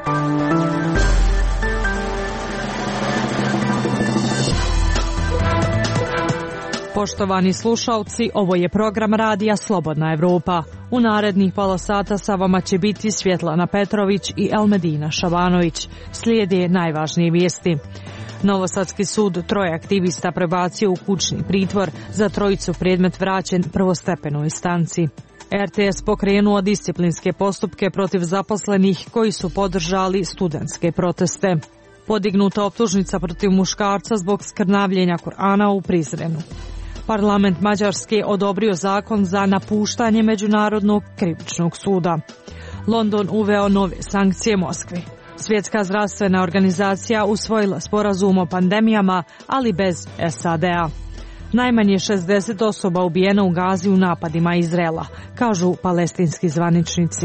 Poštovani slušalci, ovo je program radija Slobodna Evropa. U narednih pola sata sa vama će biti Svjetlana Petrović i Elmedina Šabanović. Slijede najvažnije vijesti. Novosadski sud troje aktivista prebacio u kućni pritvor, za trojicu predmet vraćen prvostepenoj instanci. RTS pokrenuo disciplinske postupke protiv zaposlenih koji su podržali studentske proteste. Podignuta optužnica protiv muškarca zbog skrnavljenja Kur'ana u Prizrenu. Parlament Mađarske odobrio zakon za napuštanje Međunarodnog krivičnog suda. London uveo nove sankcije Moskvi. Svjetska zdravstvena organizacija usvojila sporazum o pandemijama, ali bez SAD-a. Najmanje 60 osoba ubijeno u Gazi u napadima Izraela, kažu palestinski zvaničnici.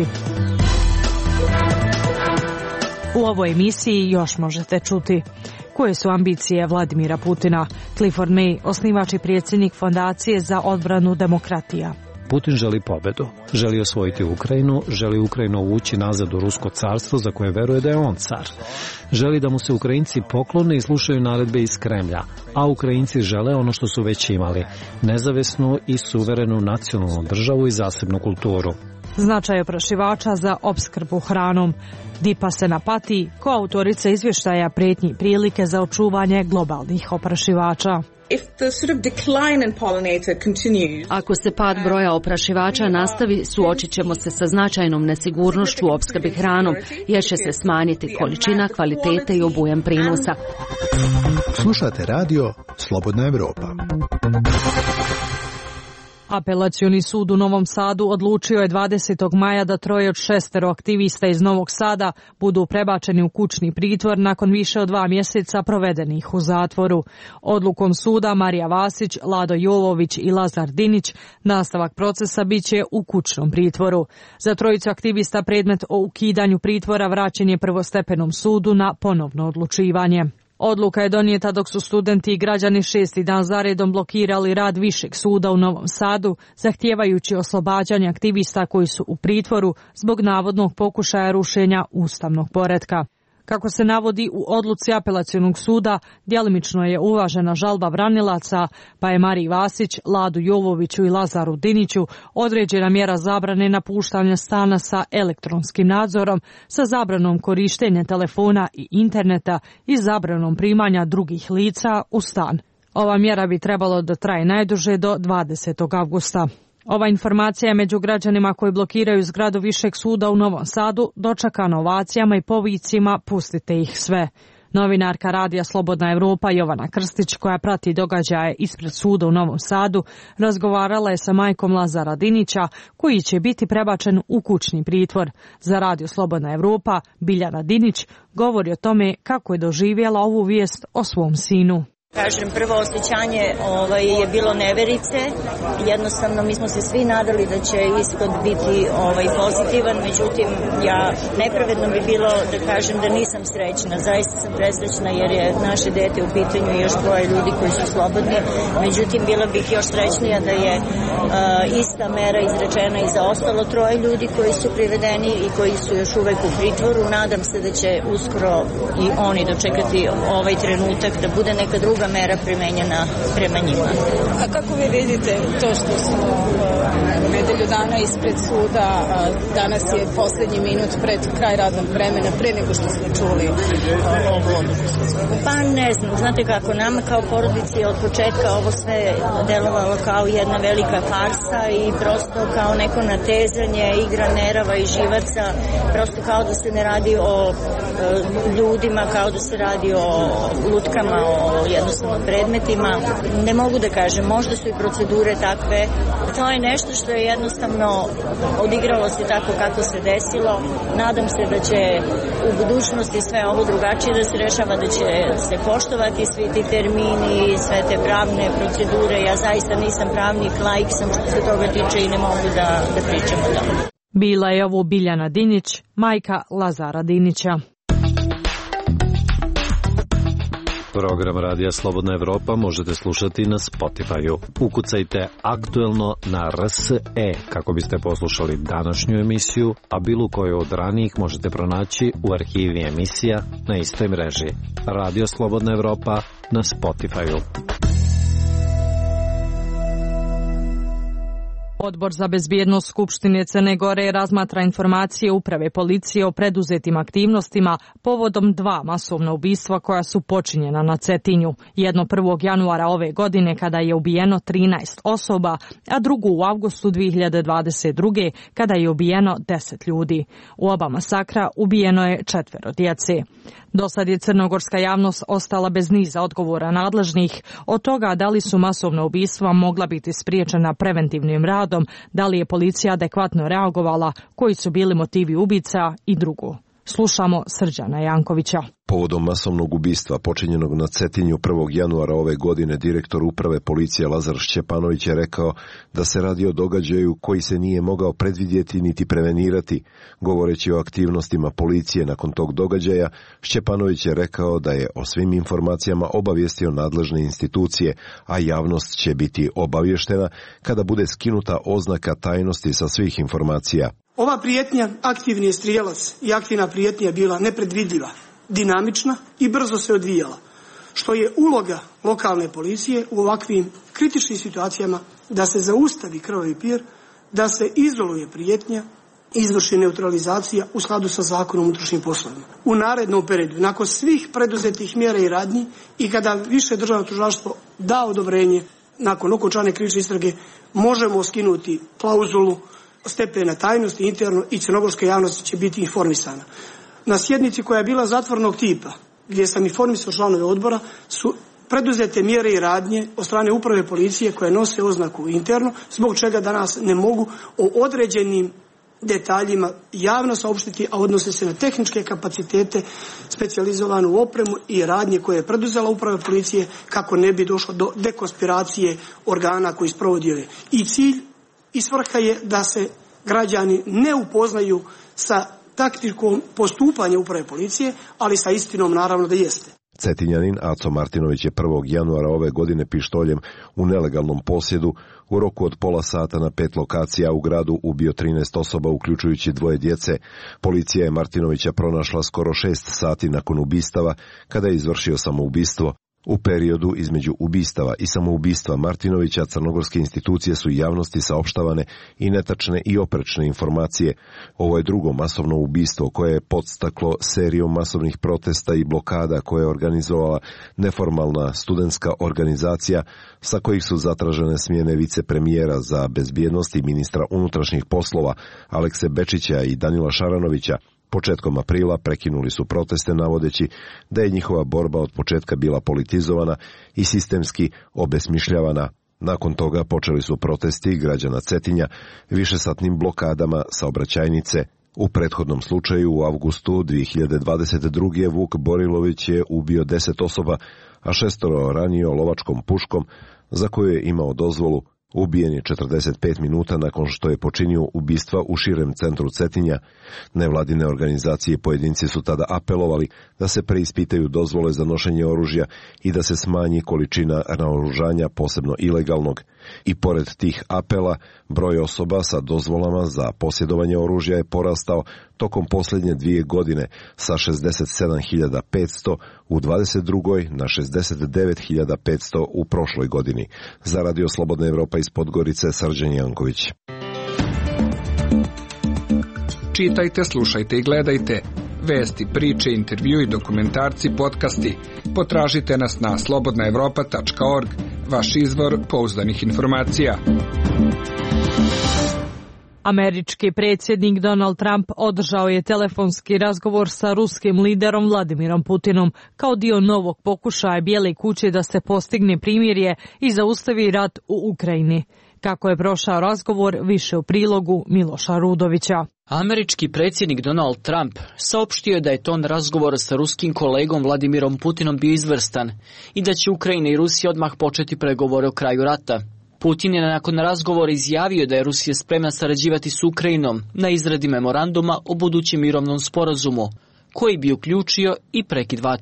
U ovoj emisiji još možete čuti koje su ambicije Vladimira Putina. Clifford May, osnivač i predsjednik Fondacije za odbranu demokratija. Putin želi pobedu, želi osvojiti Ukrajinu, želi Ukrajinu uvući nazad u Rusko carstvo za koje veruje da je on car. Želi da mu se Ukrajinci poklone i slušaju naredbe iz Kremlja, a Ukrajinci žele ono što su već imali, nezavisnu i suverenu nacionalnu državu i zasebnu kulturu. Značaj oprašivača za opskrbu hranom. Dipa se napati, koautorica izvještaja prijetnji i prilike za očuvanje globalnih oprašivača. Ako se pad broja oprašivača nastavi, suočit ćemo se sa značajnom nesigurnošću u opskrbi hranom, jer će se smanjiti količina, kvalitete i obujam prinosa. Slušate radio Slobodna Evropa. Apelacioni sud u Novom Sadu odlučio je 20. maja da troje od 6 aktivista iz Novog Sada budu prebačeni u kućni pritvor nakon više od 2 mjeseca provedenih u zatvoru. Odlukom suda Marija Vasić, Lado Jovović i Lazar Dinić nastavak procesa biće u kućnom pritvoru. Za trojicu aktivista predmet o ukidanju pritvora vraćen je prvostepenom sudu na ponovno odlučivanje. Odluka je donijeta dok su studenti i građani 6. dan zaredom blokirali rad Višeg suda u Novom Sadu, zahtijevajući oslobađanje aktivista koji su u pritvoru zbog navodnog pokušaja rušenja ustavnog poretka. Kako se navodi u odluci apelacionog suda, djelimično je uvažena žalba branilaca, pa je Mariji Vasić, Ladu Jovoviću i Lazaru Diniću određena mjera zabrane napuštanja stana sa elektronskim nadzorom, sa zabranom korištenja telefona i interneta i zabranom primanja drugih lica u stan. Ova mjera bi trebalo da traje najduže do 20. avgusta. Ova informacija je među građanima koji blokiraju zgradu Višeg suda u Novom Sadu dočekana ovacijama i povicima "pustite ih sve". Novinarka radija Slobodna Evropa Jovana Krstić, koja prati događaje ispred suda u Novom Sadu, razgovarala je sa majkom Lazara Dinića, koji će biti prebačen u kućni pritvor. Za radio Slobodna Evropa Biljana Dinić govori o tome kako je doživjela ovu vijest o svom sinu. Kažem, prvo osjećanje je bilo neverice. Jednostavno, mi smo se svi nadali da će ishod biti pozitivan, međutim, ja nepravedno bi bilo da kažem da nisam srećna. Zaista sam presrećna jer je naše dete u pitanju i još dvoje ljudi koji su slobodni. Međutim, bila bih još srećnija da je ista mera izrečena i za ostalo troje ljudi koji su privedeni i koji su još uvek u pritvoru. Nadam se da će uskoro i oni dočekati ovaj trenutak da bude neka druga mera primenjena prema njima. A kako vi vidite to što smo nedelju dana ispred suda, danas je posljednji minut pred kraj radnog vremena, pre nego što smo čuli ovu odluku? Pa ne znam, znate kako, nama kao porodici od početka ovo sve delovalo kao jedna velika farsa i prosto kao neko natezanje, igra nerava i živaca, prosto kao da se ne radi o ljudima, kao da se radi o lutkama, o jednostavno predmetima. Ne mogu da kažem, možda su i procedure takve. To je nešto što je jednostavno odigralo se tako kako se desilo. Nadam se da će u budućnosti sve ovo drugačije da se rešava, da će se poštovati svi ti termini, sve te pravne procedure. Ja zaista nisam pravnik, laik sam što se toga tiče i ne mogu da pričam o tome. Bila je ovo Biljana Dinić, majka Lazara Dinića. Program Radija Slobodna Evropa možete slušati na Spotify-u. Ukucajte aktuelno na RSE kako biste poslušali današnju emisiju, a bilo koju od ranijih možete pronaći u arhivi emisija na istoj mreži. Radio Slobodna Evropa na Spotify-u. Odbor za bezbjednost Skupštine Crne Gore razmatra informacije uprave policije o preduzetim aktivnostima povodom 2 masovna ubistva koja su počinjena na Cetinju. Jedno 1. januara ove godine kada je ubijeno 13 osoba, a drugo u avgustu 2022. kada je ubijeno 10 ljudi. U oba masakra ubijeno je 4 djece. Do sad je crnogorska javnost ostala bez niza odgovora nadležnih, od toga da li su masovna ubistva mogla biti spriječena preventivnim radom, da li je policija adekvatno reagovala, koji su bili motivi ubica i drugo. Slušamo Srđana Jankovića. Povodom masovnog ubistva počinjenog na Cetinju 1. januara ove godine direktor uprave policije Lazar Šćepanović je rekao da se radi o događaju koji se nije mogao predvidjeti niti prevenirati. Govoreći o aktivnostima policije nakon tog događaja, Šćepanović je rekao da je o svim informacijama obavijestio nadležne institucije, a javnost će biti obavještena kada bude skinuta oznaka tajnosti sa svih informacija. Ova prijetnja, aktivni je strijelac i aktivna prijetnja je bila nepredvidljiva, dinamična i brzo se odvijala, što je uloga lokalne policije u ovakvim kritičnim situacijama da se zaustavi krvavi pir, da se izoluje prijetnja i izvrši neutralizacija u skladu sa Zakonom o unutrašnjim poslovima. U narednom periodu, nakon svih preduzetih mjera i radnji i kada više državno tužilaštvo da odobrenje, nakon okončane krivične istrage, možemo skinuti klauzulu stepena tajnosti interno i crnogorska javnost će biti informisana. Na sjednici koja je bila zatvornog tipa, gdje sam informisao članove odbora, su preduzete mjere i radnje od strane uprave policije koje nose oznaku interno, zbog čega danas ne mogu o određenim detaljima javno saopštiti, a odnose se na tehničke kapacitete, specijalizovanu opremu i radnje koje je preduzela uprava policije kako ne bi došlo do dekonspiracije organa koji sprovodi ove. I cilj i svrha je da se građani ne upoznaju sa taktikom postupanja uprave policije, ali sa istinom naravno da jeste. Cetinjanin Aco Martinović je 1. januara ove godine pištoljem u nelegalnom posjedu u roku od pola sata na 5 lokacija u gradu ubio 13 osoba, uključujući 2 djece. Policija je Martinovića pronašla skoro 6 sati nakon ubistava, kada je izvršio samoubistvo. U periodu između ubistava i samoubistva Martinovića crnogorske institucije su javnosti saopštavane i netačne i oprečne informacije. Ovo je drugo masovno ubistvo koje je podstaklo serijom masovnih protesta i blokada koje je organizovala neformalna studentska organizacija, sa kojih su zatražene smjene vicepremijera za bezbjednost i ministra unutrašnjih poslova Alekse Bečića i Danila Šaranovića. Početkom aprila prekinuli su proteste navodeći da je njihova borba od početka bila politizovana i sistemski obesmišljavana. Nakon toga počeli su protesti građana Cetinja višesatnim blokadama saobraćajnice. U prethodnom slučaju u avgustu 2022. Vuk Borilović je ubio 10 osoba, a 6 ranio lovačkom puškom za koju je imao dozvolu. Ubijen je 45 minuta nakon što je počinio ubistva u širem centru Cetinja. Nevladine organizacije i pojedinci su tada apelovali da se preispitaju dozvole za nošenje oružja i da se smanji količina naoružanja, posebno ilegalnog. I pored tih apela, broj osoba sa dozvolama za posjedovanje oružja je porastao tokom posljednje 2 godine sa 67.500 u 22. na 69.500 u prošloj godini. Za Radio Slobodna Evropa iz Podgorice, Srđan Janković. Čitajte, slušajte i gledajte. Vesti, priče, intervju i dokumentarci, podcasti. Potražite nas na slobodnaevropa.org, vaš izvor pouzdanih informacija. Američki predsjednik Donald Trump održao je telefonski razgovor sa ruskim liderom Vladimirom Putinom kao dio novog pokušaja Bijele kuće da se postigne primirje i zaustavi rat u Ukrajini. Kako je prošao razgovor, više u prilogu Miloša Rudovića. Američki predsjednik Donald Trump saopštio je da je ton razgovora sa ruskim kolegom Vladimirom Putinom bio izvrstan i da će Ukrajina i Rusija odmah početi pregovore o kraju rata. Putin je nakon razgovora izjavio da je Rusija spremna sarađivati s Ukrajinom na izradi memoranduma o budućem mirovnom sporazumu, koji bi uključio i prekid vatre.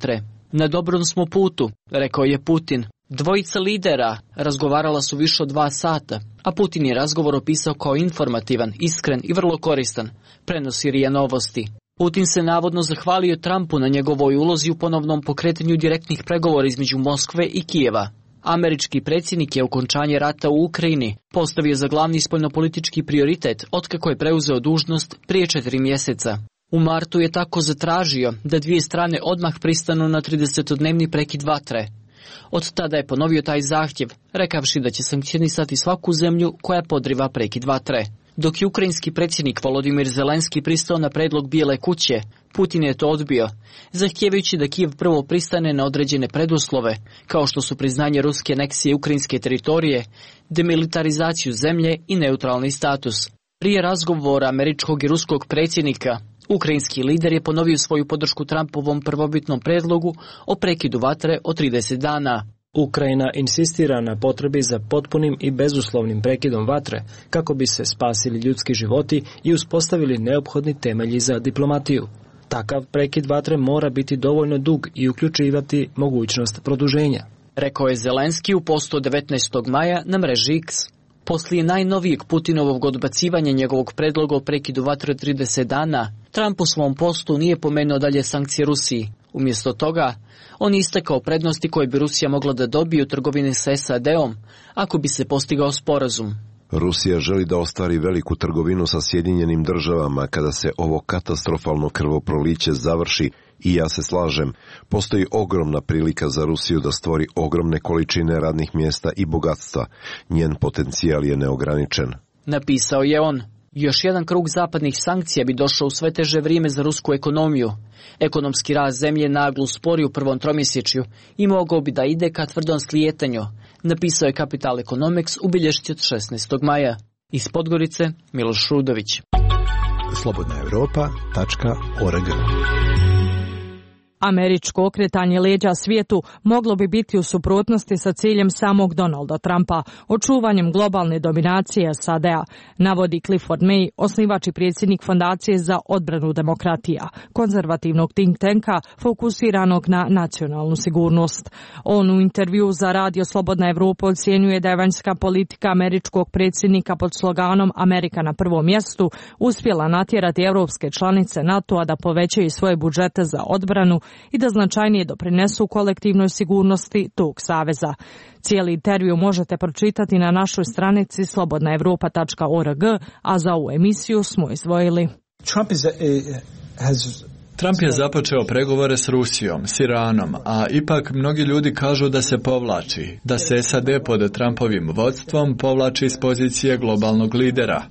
Na dobrom smo putu, rekao je Putin. Dvojica lidera razgovarala su više od 2 sata, a Putin je razgovor opisao kao informativan, iskren i vrlo koristan, prenosi RIA Novosti. Putin se navodno zahvalio Trumpu na njegovoj ulozi u ponovnom pokretanju direktnih pregovora između Moskve i Kijeva. Američki predsjednik je okončanje rata u Ukrajini postavio za glavni spoljnopolitički prioritet otkako je preuzeo dužnost prije 4 mjeseca. U martu je tako zatražio da 2 strane odmah pristanu na 30-dnevni prekid vatre. Od tada je ponovio taj zahtjev, rekavši da će sankcionisati svaku zemlju koja podriva prekid vatre. Dok je ukrajinski predsjednik Volodimir Zelenski pristao na predlog Bijele kuće, Putin je to odbio, zahtijevajući da Kijev prvo pristane na određene preduslove, kao što su priznanje ruske aneksije ukrajinske teritorije, demilitarizaciju zemlje i neutralni status. Prije razgovora američkog i ruskog predsjednika, ukrajinski lider je ponovio svoju podršku Trumpovom prvobitnom predlogu o prekidu vatre od 30 dana. Ukrajina insistira na potrebi za potpunim i bezuslovnim prekidom vatre kako bi se spasili ljudski životi i uspostavili neophodni temelji za diplomatiju. Takav prekid vatre mora biti dovoljno dug i uključivati mogućnost produženja, rekao je Zelenski u postu 19. maja na mreži X. Poslije najnovijeg Putinovog odbacivanja njegovog predloga o prekidu vatre 30 dana, Trump u svom postu nije pomenuo dalje sankcije Rusiji. Umjesto toga, on je istakao prednosti koje bi Rusija mogla da dobije u trgovini sa SAD-om ako bi se postigao sporazum. Rusija želi da ostvari veliku trgovinu sa Sjedinjenim državama kada se ovo katastrofalno krvoproliće završi i ja se slažem, postoji ogromna prilika za Rusiju da stvori ogromne količine radnih mjesta i bogatstva. Njen potencijal je neograničen. Napisao je on. Još jedan krug zapadnih sankcija bi došao u sve teže vrijeme za rusku ekonomiju. Ekonomski rast zemlje naglo uspori u prvom tromjesečju i mogao bi da ide ka tvrdom slijetanju, napisao je Capital Economics u bilješci od 16. maja. Iz Podgorice, Miloš Rudović. slobodnaevropa.org. Američko okretanje leđa svijetu moglo bi biti u suprotnosti sa ciljem samog Donalda Trumpa, očuvanjem globalne dominacije SAD-a, navodi Clifford May, osnivač i predsjednik Fondacije za odbranu demokratija, konzervativnog think tanka fokusiranog na nacionalnu sigurnost. On u intervju za radio Slobodna Evropa ocjenjuje da je vanjska politika američkog predsjednika pod sloganom Amerika na prvom mjestu uspjela natjerati europske članice NATO-a da povećaju svoje budžete za odbranu i da značajnije doprinesu kolektivnoj sigurnosti tog saveza. Cijeli intervju možete pročitati na našoj stranici slobodnaevropa.org, a za ovu emisiju smo izdvojili. Trump je započeo pregovore s Rusijom, s Iranom, a ipak mnogi ljudi kažu da se povlači, da se SAD pod Trumpovim vodstvom povlači iz pozicije globalnog lidera.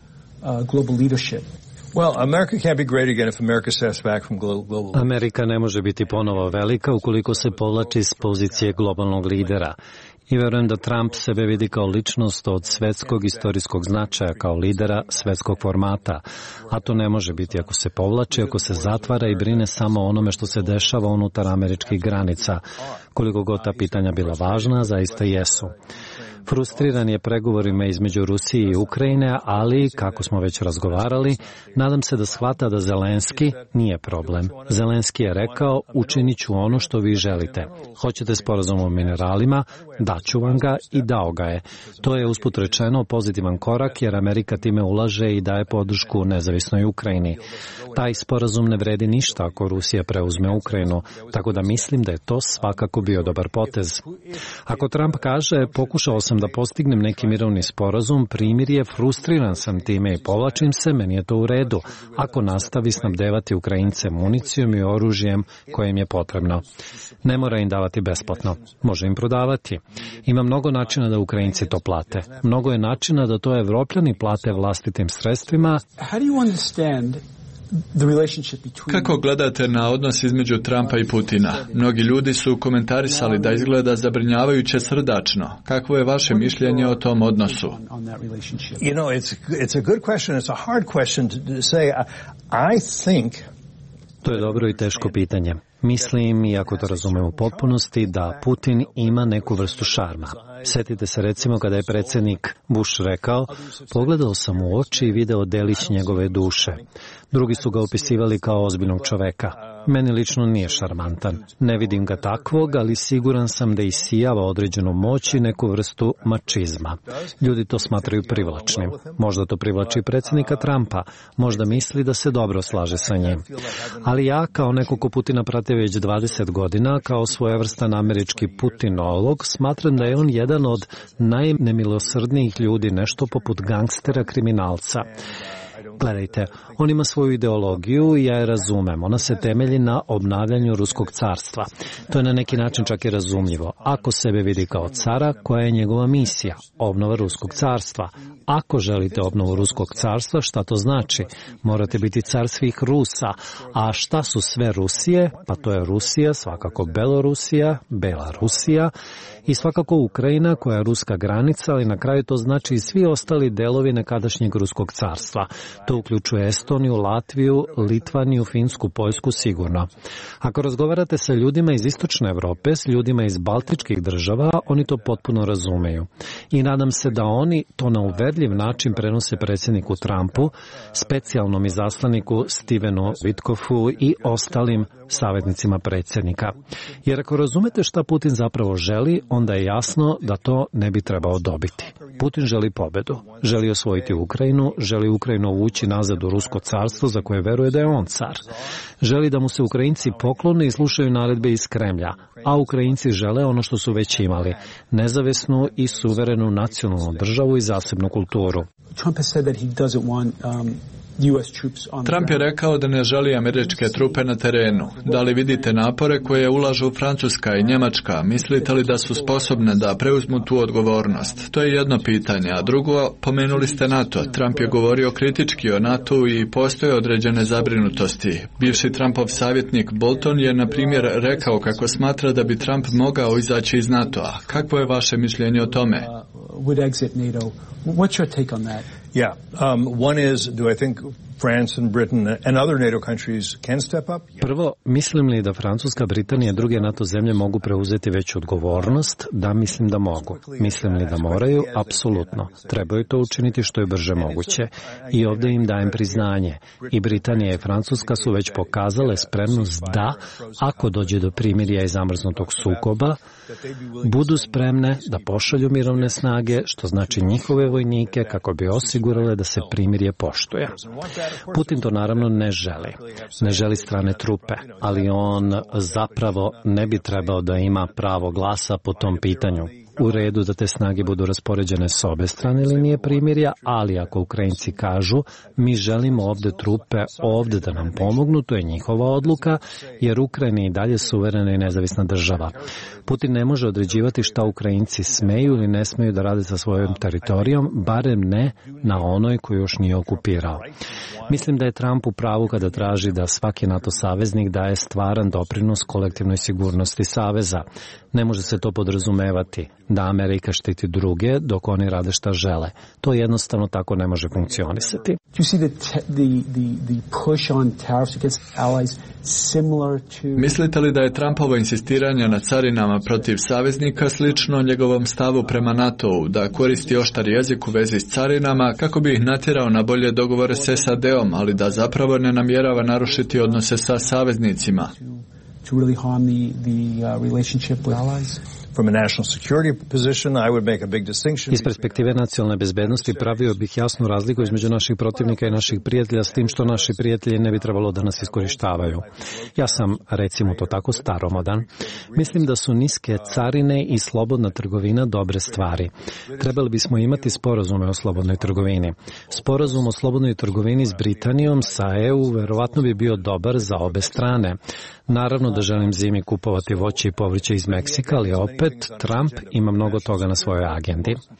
Amerika ne može biti ponovo velika ukoliko se povlači s pozicije globalnog lidera. I verujem da Trump sebe vidi kao ličnost od svjetskog istorijskog značaja, kao lidera svjetskog formata. A to ne može biti ako se povlači, ako se zatvara i brine samo o onome što se dešava unutar američkih granica. Koliko god ta pitanja bila važna, zaista jesu. Frustriran je pregovorima između Rusije i Ukrajine, ali, kako smo već razgovarali, nadam se da shvata da Zelenski nije problem. Zelenski je rekao, učinit ću ono što vi želite. Hoćete sporazum o mineralima, daću vam ga i dao ga je. To je usput rečeno pozitivan korak jer Amerika time ulaže i daje podršku nezavisnoj Ukrajini. Taj sporazum ne vredi ništa ako Rusija preuzme Ukrajinu, tako da mislim da je to svakako bio dobar potez. Ako Trump kaže, pokušao sam da postignem neki mirovni sporazum, primirje, frustriran sam time i povlačim se, meni je to u redu, ako nastavi snabdevati Ukrajince municijom i oružjem koje im je potrebno. Ne mora im davati besplatno, može im prodavati. Ima mnogo načina da Ukrajinci to plate. Mnogo je načina da to Evropljani plate vlastitim sredstvima. Kako gledate na odnos između Trumpa i Putina? Mnogi ljudi su komentarisali da izgleda zabrinjavajuće srdačno. Kakvo je vaše mišljenje o tom odnosu? To je dobro i teško pitanje. Mislim, iako to razumem u potpunosti, da Putin ima neku vrstu šarma. Sjetite se recimo kada je predsjednik Bush rekao, pogledao sam u oči i video delić njegove duše. Drugi su ga opisivali kao ozbiljnog čoveka. Meni lično nije šarmantan. Ne vidim ga takvog, ali siguran sam da isijava određenu moć i neku vrstu mačizma. Ljudi to smatraju privlačnim. Možda to privlači predsjednika Trumpa. Možda misli da se dobro slaže sa njim. Ali ja, kao neko ko Putina prate već 20 godina, kao svojevrstan američki putinolog, smatram da je on jedan od najnemilosrdnijih ljudi, nešto poput gangstera kriminalca. Gledajte, on ima svoju ideologiju i ja je razumem. Ona se temelji na obnavljanju Ruskog carstva. To je na neki način čak i razumljivo. Ako sebe vidi kao cara, koja je njegova misija? Obnova Ruskog carstva. Ako želite obnovu Ruskog carstva, šta to znači? Morate biti car svih Rusa. A šta su sve Rusije? Pa to je Rusija, svakako Belorusija, Belarusija i svakako Ukrajina koja je ruska granica, ali na kraju to znači i svi ostali delovi nekadašnjeg Ruskog carstva. To uključuje Estoniju, Latviju, Litvaniju, Finsku, Poljsku sigurno. Ako razgovarate sa ljudima iz Istočne Europe, s ljudima iz Baltičkih država, oni to potpuno razumeju. I nadam se da oni to na uverljiv način prenose predsjedniku Trumpu, specijalnom izaslaniku Stevenu Witkoffu i ostalim savjetnicima predsjednika. Jer ako razumete šta Putin zapravo želi, onda je jasno da to ne bi trebao dobiti. Putin želi pobedu, želi osvojiti Ukrajinu, želi Ukrajinu uvući nazad u Rusko carstvo za koje veruje da je on car. Želi da mu se Ukrajinci poklone i slušaju naredbe iz Kremlja, a Ukrajinci žele ono što su već imali, nezavisnu i suverenu nacionalnu državu i zasebnu kulturu. Trump je rekao da ne želi američke trupe na terenu. Da li vidite napore koje ulažu Francuska i Njemačka? Mislite li da su sposobne da preuzmu tu odgovornost? To je jedno pitanje. A drugo, pomenuli ste NATO. Trump je govorio kritički o NATO i postoje određene zabrinutosti. Bivši Trumpov savjetnik Bolton je, na primjer, rekao kako smatra da bi Trump mogao izaći iz NATO-a. Kakvo je vaše mišljenje o tome? Yeah, one is, do I think France and Britain and other NATO countries can step up? Prvo, mislim li da Francuska, Britanija i druge NATO zemlje mogu preuzeti veću odgovornost? Da, mislim da mogu. Mislim li da moraju? Apsolutno. Trebaju to učiniti što je brže moguće. I ovdje im dajem priznanje. I Britanija i Francuska su već pokazale spremnost da, ako dođe do primirja i zamrznutog sukoba, budu spremne da pošalju mirovne snage, što znači njihove vojnike, kako bi osigurale da se primirje poštuje. Putin to naravno ne želi. Ne želi strane trupe, ali on zapravo ne bi trebao da ima pravo glasa po tom pitanju. U redu da te snage budu raspoređene s obe strane linije primirja, ali ako Ukrajinci kažu mi želimo ovdje trupe ovdje da nam pomognu, to je njihova odluka, jer Ukrajina je i dalje suverena i nezavisna država. Putin ne može određivati šta Ukrajinci smeju ili ne smeju da rade sa svojom teritorijom, barem ne na onoj koju još nije okupirao. Mislim da je Trump u pravu kada traži da svaki NATO saveznik daje stvaran doprinos kolektivnoj sigurnosti saveza. Ne može se to podrazumevati da Amerika štiti druge dok oni rade šta žele. To jednostavno tako ne može funkcionisati. Mislite li da je Trumpovo insistiranje na carinama protiv saveznika slično njegovom stavu prema NATO-u, da koristi oštar jezik u vezi s carinama kako bi ih natjerao na bolje dogovore s SAD-om, ali da zapravo ne namjerava narušiti odnose sa saveznicima? To really harm the relationship with allies? From a national security position, I would make a big distinction. Iz perspektive nacionalne bezbednosti pravio bih jasnu razliku između naših protivnika i naših prijatelja, s tim što naši prijatelji ne bi trebalo da nas iskorištavaju. Ja sam, recimo to tako, staromodan. Mislim da su niske carine i slobodna trgovina dobre stvari. Trebali bismo imati sporazume o slobodnoj trgovini. Sporazum o slobodnoj trgovini s Britanijom, sa EU, verovatno bi bio dobar za obe strane. Naravno da želim zimi kupovati voće i povrće iz Meksika, ali opet Trump ima mnogo toga na svojoj agendi.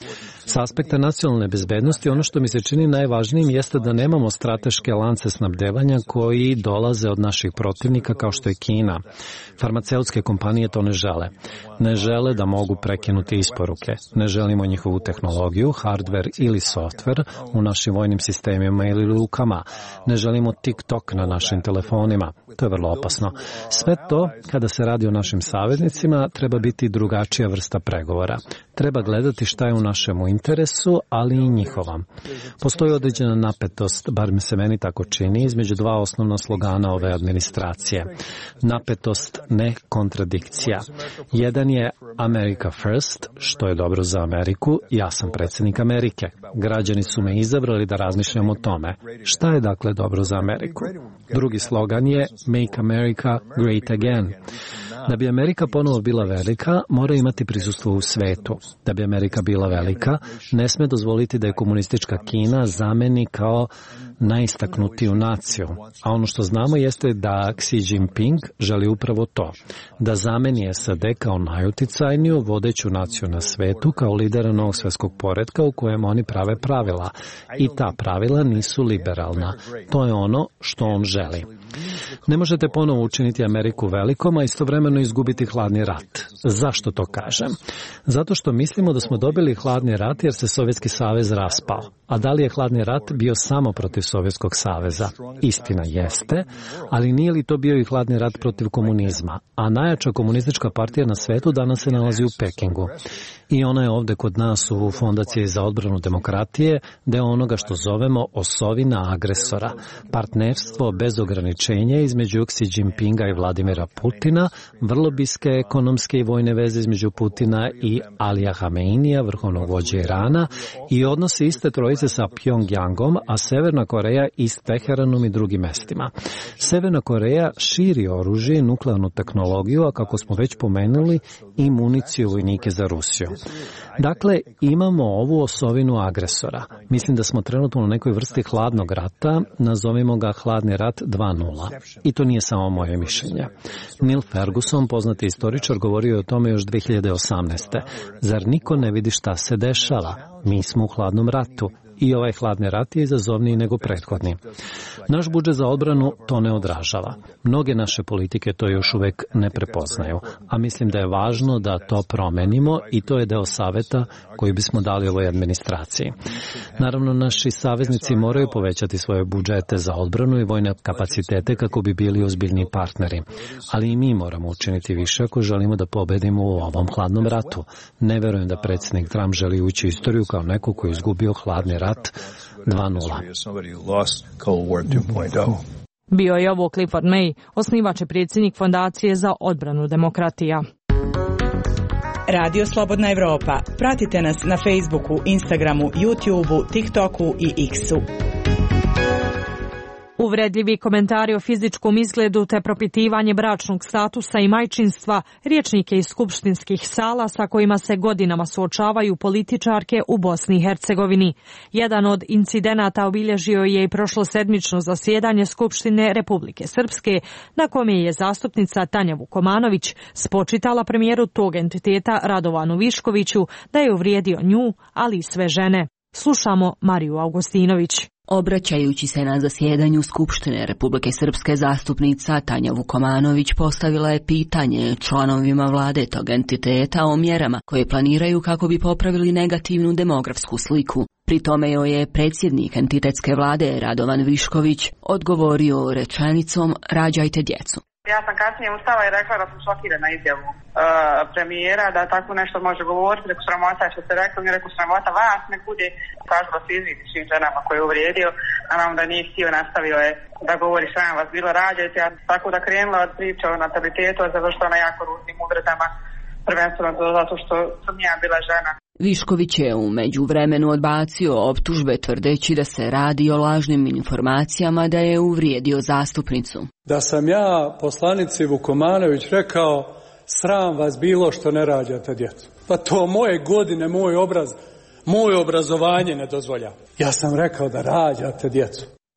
Sa aspekta nacionalne bezbednosti, ono što mi se čini najvažnijim jeste da nemamo strateške lance snabdevanja koji dolaze od naših protivnika kao što je Kina. Farmaceutske kompanije to ne žele. Ne žele da mogu prekinuti isporuke. Ne želimo njihovu tehnologiju, hardware ili software u našim vojnim sistemima ili lukama. Ne želimo TikTok na našim telefonima. To je vrlo opasno. Sve to, kada se radi o našim saveznicima, treba biti drugačija vrsta pregovora. Treba gledati šta je u našemu interesu, ali i njihovom. Postoji određena napetost, bar mi se meni tako čini, između dva osnovna slogana ove administracije. Napetost, ne kontradikcija. Jedan je America First, što je dobro za Ameriku, ja sam predsjednik Amerike. Građani su me izabrali da razmišljam o tome. Šta je dakle dobro za Ameriku? Drugi slogan je Make America Great Again. Da bi Amerika ponovo bila velika, mora imati prisustvo u svetu. Da bi Amerika bila velika, ne sme dozvoliti da je komunistička Kina zameni kao najistaknutiju naciju. A ono što znamo jeste da Xi Jinping želi upravo to. Da zameni SAD kao najuticajniju vodeću naciju na svetu, kao lidera novog svjetskog poretka u kojem oni prave pravila. I ta pravila nisu liberalna. To je ono što on želi. Ne možete ponovo učiniti Ameriku velikom, a istovremeno izgubiti hladni rat. Zašto to kažem? Zato što mislimo da smo dobili hladni rat jer se Sovjetski savez raspao. A da li je hladni rat bio samo protiv Sovjetskog saveza? Istina jeste, ali nije li to bio i hladni rat protiv komunizma? A najjača komunistička partija na svetu danas se nalazi u Pekingu. I ona je ovde kod nas u Fondaciji za odbranu demokratije deo onoga što zovemo osovina agresora. Partnerstvo bez ograničenja između Xi Jinpinga i Vladimira Putina, vrlo bliske ekonomske i vojne veze između Putina i Alija Hameinija, vrhovnog vođe Irana, i odnosi iste trojice sa Pjongjangom, a Severna Koreja i s Teheranom i drugim mestima. Severna Koreja širi oružje i nuklearnu tehnologiju, a kako smo već pomenuli, i municiju vojnike za Rusiju. Dakle, imamo ovu osovinu agresora. Mislim da smo trenutno u nekoj vrsti hladnog rata, nazovimo ga hladni rat 2.0. I to nije samo moje mišljenje. Neil Ferguson, poznati istoričar, govorio je o tome još 2018. Zar niko ne vidi šta se dešava? Mi smo u hladnom ratu. I ovaj hladni rat je izazovniji nego prethodni. Naš budžet za odbranu to ne odražava. Mnoge naše politike to još uvek ne prepoznaju, a mislim da je važno da to promenimo i to je deo saveta koji bismo dali ovoj administraciji. Naravno, naši saveznici moraju povećati svoje budžete za odbranu i vojne kapacitete kako bi bili ozbiljni partneri. Ali i mi moramo učiniti više ako želimo da pobedimo u ovom hladnom ratu. Ne verujem da predsjednik Trump želi ući u istoriju kao neko koji je izgubio hladni rat 2.0. Bio je ovo Clifford May, osnivač i predsjednik Fondacije za odbranu demokratija. Radio Slobodna Evropa. Pratite nas na Facebooku, Instagramu, YouTubeu, TikToku i X-u. Uvredljivi komentari o fizičkom izgledu te propitivanje bračnog statusa i majčinstva, rječnike iz skupštinskih sala sa kojima se godinama suočavaju političarke u Bosni i Hercegovini. Jedan od incidenata obilježio je i prošlosedmično zasjedanje Skupštine Republike Srpske, na kome je zastupnica Tanja Vukomanović spočitala premijeru tog entiteta Radovanu Viškoviću da je uvrijedio nju, ali i sve žene. Slušamo Mariju Augustinović. Obraćajući se na zasjedanju Skupštine Republike Srpske, zastupnica Tanja Vukomanović postavila je pitanje članovima vlade tog entiteta o mjerama koje planiraju kako bi popravili negativnu demografsku sliku. Pri tome joj je predsjednik entitetske vlade Radovan Višković odgovorio rečenicom "rađajte djecu". Ja sam kasnije ustala i rekla da sam šokirana izjavu premijera, da tako nešto može govoriti, rekao sramota što ste rekli, mi rekao sramota vas, nek bude, kažu da se izvidi svim ženama koje je uvrijedio, a nam da nije htio, nastavio je da govori sram vas bilo rađajte, a tako da krenula od priče o natalitetu, a završila na jako ružnim uvredama, prvenstveno zato što sam ja bila žena. Višković je u međuvremenu odbacio optužbe tvrdeći da se radi o lažnim informacijama da je uvrijedio zastupnicu. Da sam ja poslanici Vukomanović rekao sram vas bilo što ne rađate djecu. Pa to moje godine, moj obrazovanje ne dozvolja. Ja sam rekao da rađate djecu.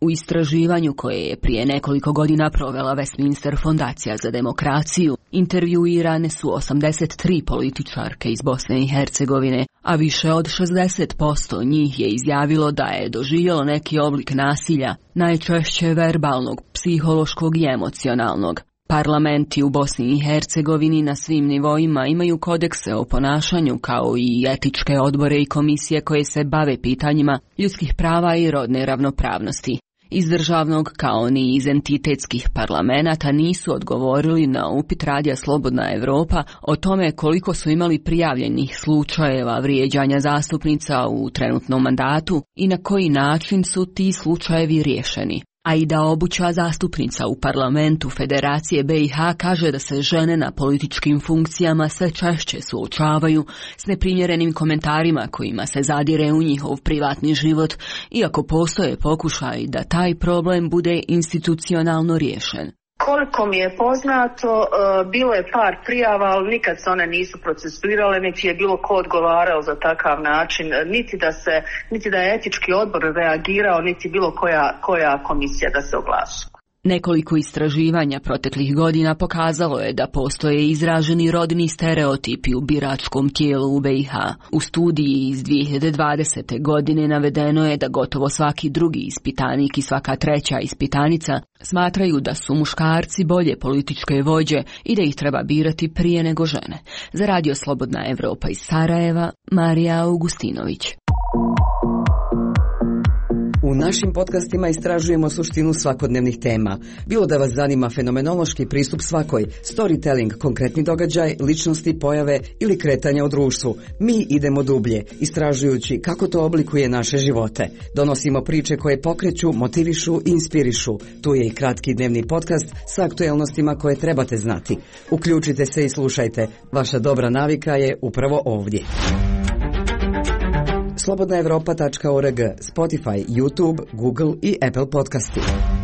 U istraživanju koje je prije nekoliko godina provela Westminster fondacija za demokraciju, intervjuirane su 83 političarke iz Bosne i Hercegovine, a više od 60% njih je izjavilo da je doživjelo neki oblik nasilja, najčešće verbalnog, psihološkog i emocionalnog. Parlamenti u Bosni i Hercegovini na svim nivoima imaju kodekse o ponašanju kao i etičke odbore i komisije koje se bave pitanjima ljudskih prava i rodne ravnopravnosti. Iz državnog kao ni iz entitetskih parlamenata nisu odgovorili na upit radija Slobodna Evropa o tome koliko su imali prijavljenih slučajeva vrijeđanja zastupnica u trenutnom mandatu i na koji način su ti slučajevi riješeni. Aida Obuća, zastupnica u parlamentu Federacije BiH, kaže da se žene na političkim funkcijama sve češće suočavaju s neprimjerenim komentarima kojima se zadire u njihov privatni život, iako postoje pokušaj da taj problem bude institucionalno riješen. Koliko mi je poznato, bilo je par prijava, ali nikad se one nisu procesuirale, niti je bilo ko odgovarao za takav način, niti da je etički odbor reagirao, niti bilo koja komisija da se oglasi. Nekoliko istraživanja proteklih godina pokazalo je da postoje izraženi rodni stereotipi u biračkom tijelu u BiH. U studiji iz 2020. godine navedeno je da gotovo svaki drugi ispitanik i svaka treća ispitanica smatraju da su muškarci bolje političke vođe i da ih treba birati prije nego žene. Za Radio Slobodna Evropa iz Sarajeva, Marija Augustinović. U našim podcastima istražujemo suštinu svakodnevnih tema. Bilo da vas zanima fenomenološki pristup svakoj, storytelling, konkretni događaj, ličnosti, pojave ili kretanja u društvu. Mi idemo dublje, istražujući kako to oblikuje naše živote. Donosimo priče koje pokreću, motivišu i inspirišu. Tu je i kratki dnevni podcast sa aktuelnostima koje trebate znati. Uključite se i slušajte. Vaša dobra navika je upravo ovdje. Slobodnaevropa.org, Spotify, YouTube, Google i Apple podcasti.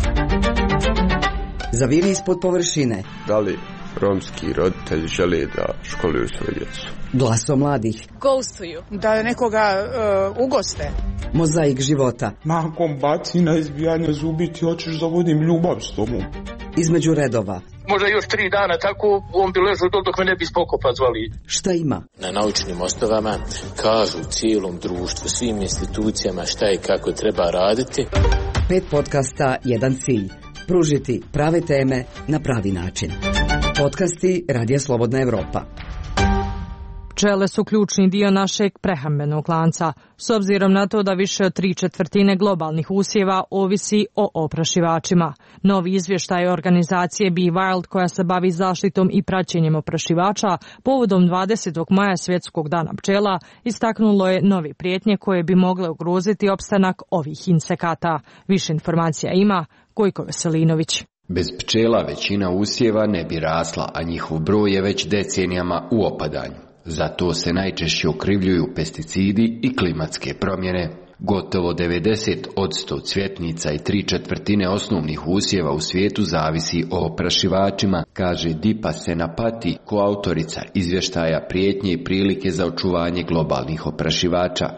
Zaviri ispod površine. Da li romski roditelji žele da školuju svoje djecu? Glaso mladih. Ghostuju. Da nekoga ugoste. Mozaik života. Nakon bacina izbijanja zubi ti hoćeš da vodim ljubav s tobom. Između redova. Možda još 3 dana tako on bi ležao dok me ne bi spokopa zvali. Šta ima? Na naučnim osnovama kažu cijelom društvu, svim institucijama šta i kako treba raditi. 5 podcasta, jedan cilj. Pružiti prave teme na pravi način. Podcasti Radija Slobodna Evropa. Pčele su ključni dio našeg prehrambenog lanca, s obzirom na to da više od 3/4 globalnih usjeva ovisi o oprašivačima. Novi izvještaj organizacije Be Wild, koja se bavi zaštitom i praćenjem oprašivača, povodom 20. maja Svjetskog dana pčela, istaknulo je novi prijetnje koje bi mogle ugroziti opstanak ovih insekata. Više informacija ima Gojko Veselinović. Bez pčela većina usjeva ne bi rasla, a njihov broj je već decenijama u opadanju. Zato se najčešće okrivljuju pesticidi i klimatske promjene. Gotovo 90% cvjetnica i 3/4 osnovnih usjeva u svijetu zavisi o oprašivačima, kaže Dipa Senapati, koautorica izvještaja prijetnje i prilike za očuvanje globalnih oprašivača.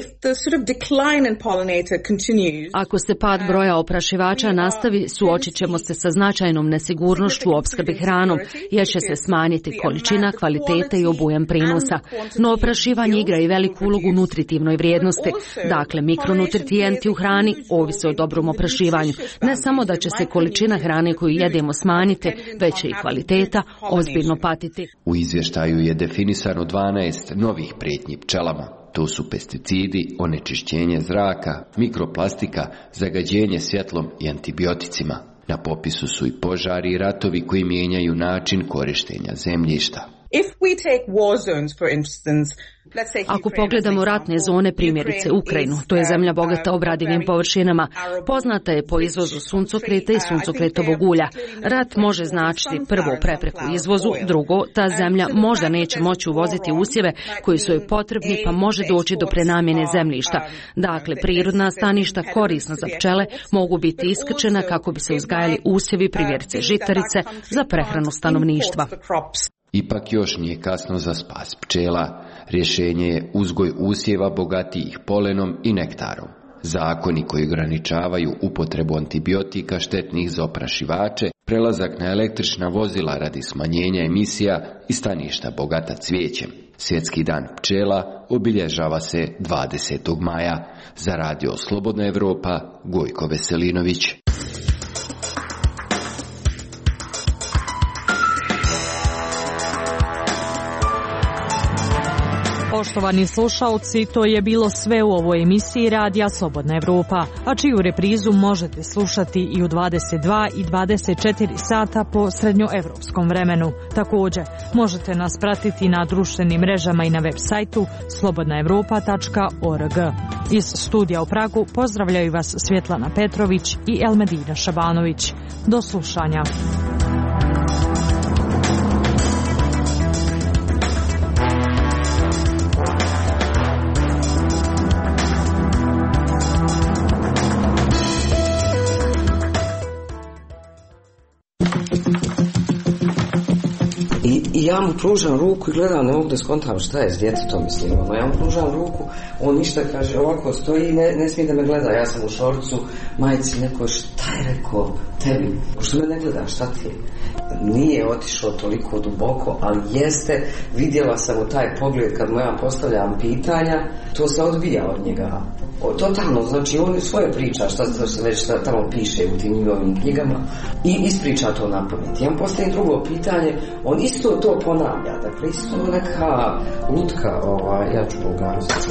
Ako se pad broja oprašivača nastavi, suočit ćemo se sa značajnom nesigurnošću u opskrbi hranom, jer će se smanjiti količina, kvaliteta i obujam prinosa. No oprašivanje igra i veliku ulogu u nutritivnoj vrijednosti. Dakle, mikronutrijenti u hrani ovise o dobrom oprašivanju. Ne samo da će se količina hrane koju jedemo smanjiti, već će i kvaliteta ozbiljno patiti. U izvještaju je definisano 12 novih prijetnji pčelama. To su pesticidi, onečišćenje zraka, mikroplastika, zagađenje svjetlom i antibioticima. Na popisu su i požari i ratovi koji mijenjaju način korištenja zemljišta. Ako pogledamo ratne zone, primjerice Ukrajinu, to je zemlja bogata obradivim površinama, poznata je po izvozu suncokreta i suncokretovog ulja. Rat može značiti prvo prepreku izvozu, drugo, ta zemlja možda neće moći uvoziti usjeve koji su joj potrebni, pa može doći do prenamjene zemljišta. Dakle, prirodna staništa korisna za pčele mogu biti iskrčena kako bi se uzgajali usjevi, primjerice žitarice, za prehranu stanovništva. Ipak još nije kasno za spas pčela. Rješenje je uzgoj usjeva bogatijih polenom i nektarom. zakoni koji ograničavaju upotrebu antibiotika štetnih za oprašivače, prelazak na električna vozila radi smanjenja emisija i staništa bogata cvijećem. Svjetski dan pčela obilježava se 20. maja. Za Radio Slobodna Evropa, Gojko Veselinović. Poštovani slušalci, to je bilo sve u ovoj emisiji Radija Slobodna Evropa, a čiju reprizu možete slušati i u 22 i 24 sata po srednjoevropskom vremenu. Također, možete nas pratiti na društvenim mrežama i na web sajtu slobodnaevropa.org. Iz studija u Pragu pozdravljaju vas Svjetlana Petrović i Elmedina Šabanović. Do slušanja. I ja mu pružam ruku i gledam, ne mogu da skontam šta je s djetetom, mislim, ja mu pružam ruku, on ništa kaže, ovako stoji i ne smije da me gleda, ja sam u šorcu, majici neko, šta je rekao tebi, što me ne gleda, šta ti je? Nije otišao toliko duboko, ali jeste, vidjela sam u taj pogled kad mu ja postavljam pitanja, to se odbija od njega. Totalno, znači on svoje priča, šta se već tamo piše u tim njihovim knjigama i ispriča to na pamet. Ja mu postavim drugo pitanje, on isto to ponavlja, dakle isto neka lutka, ja ću pogađati.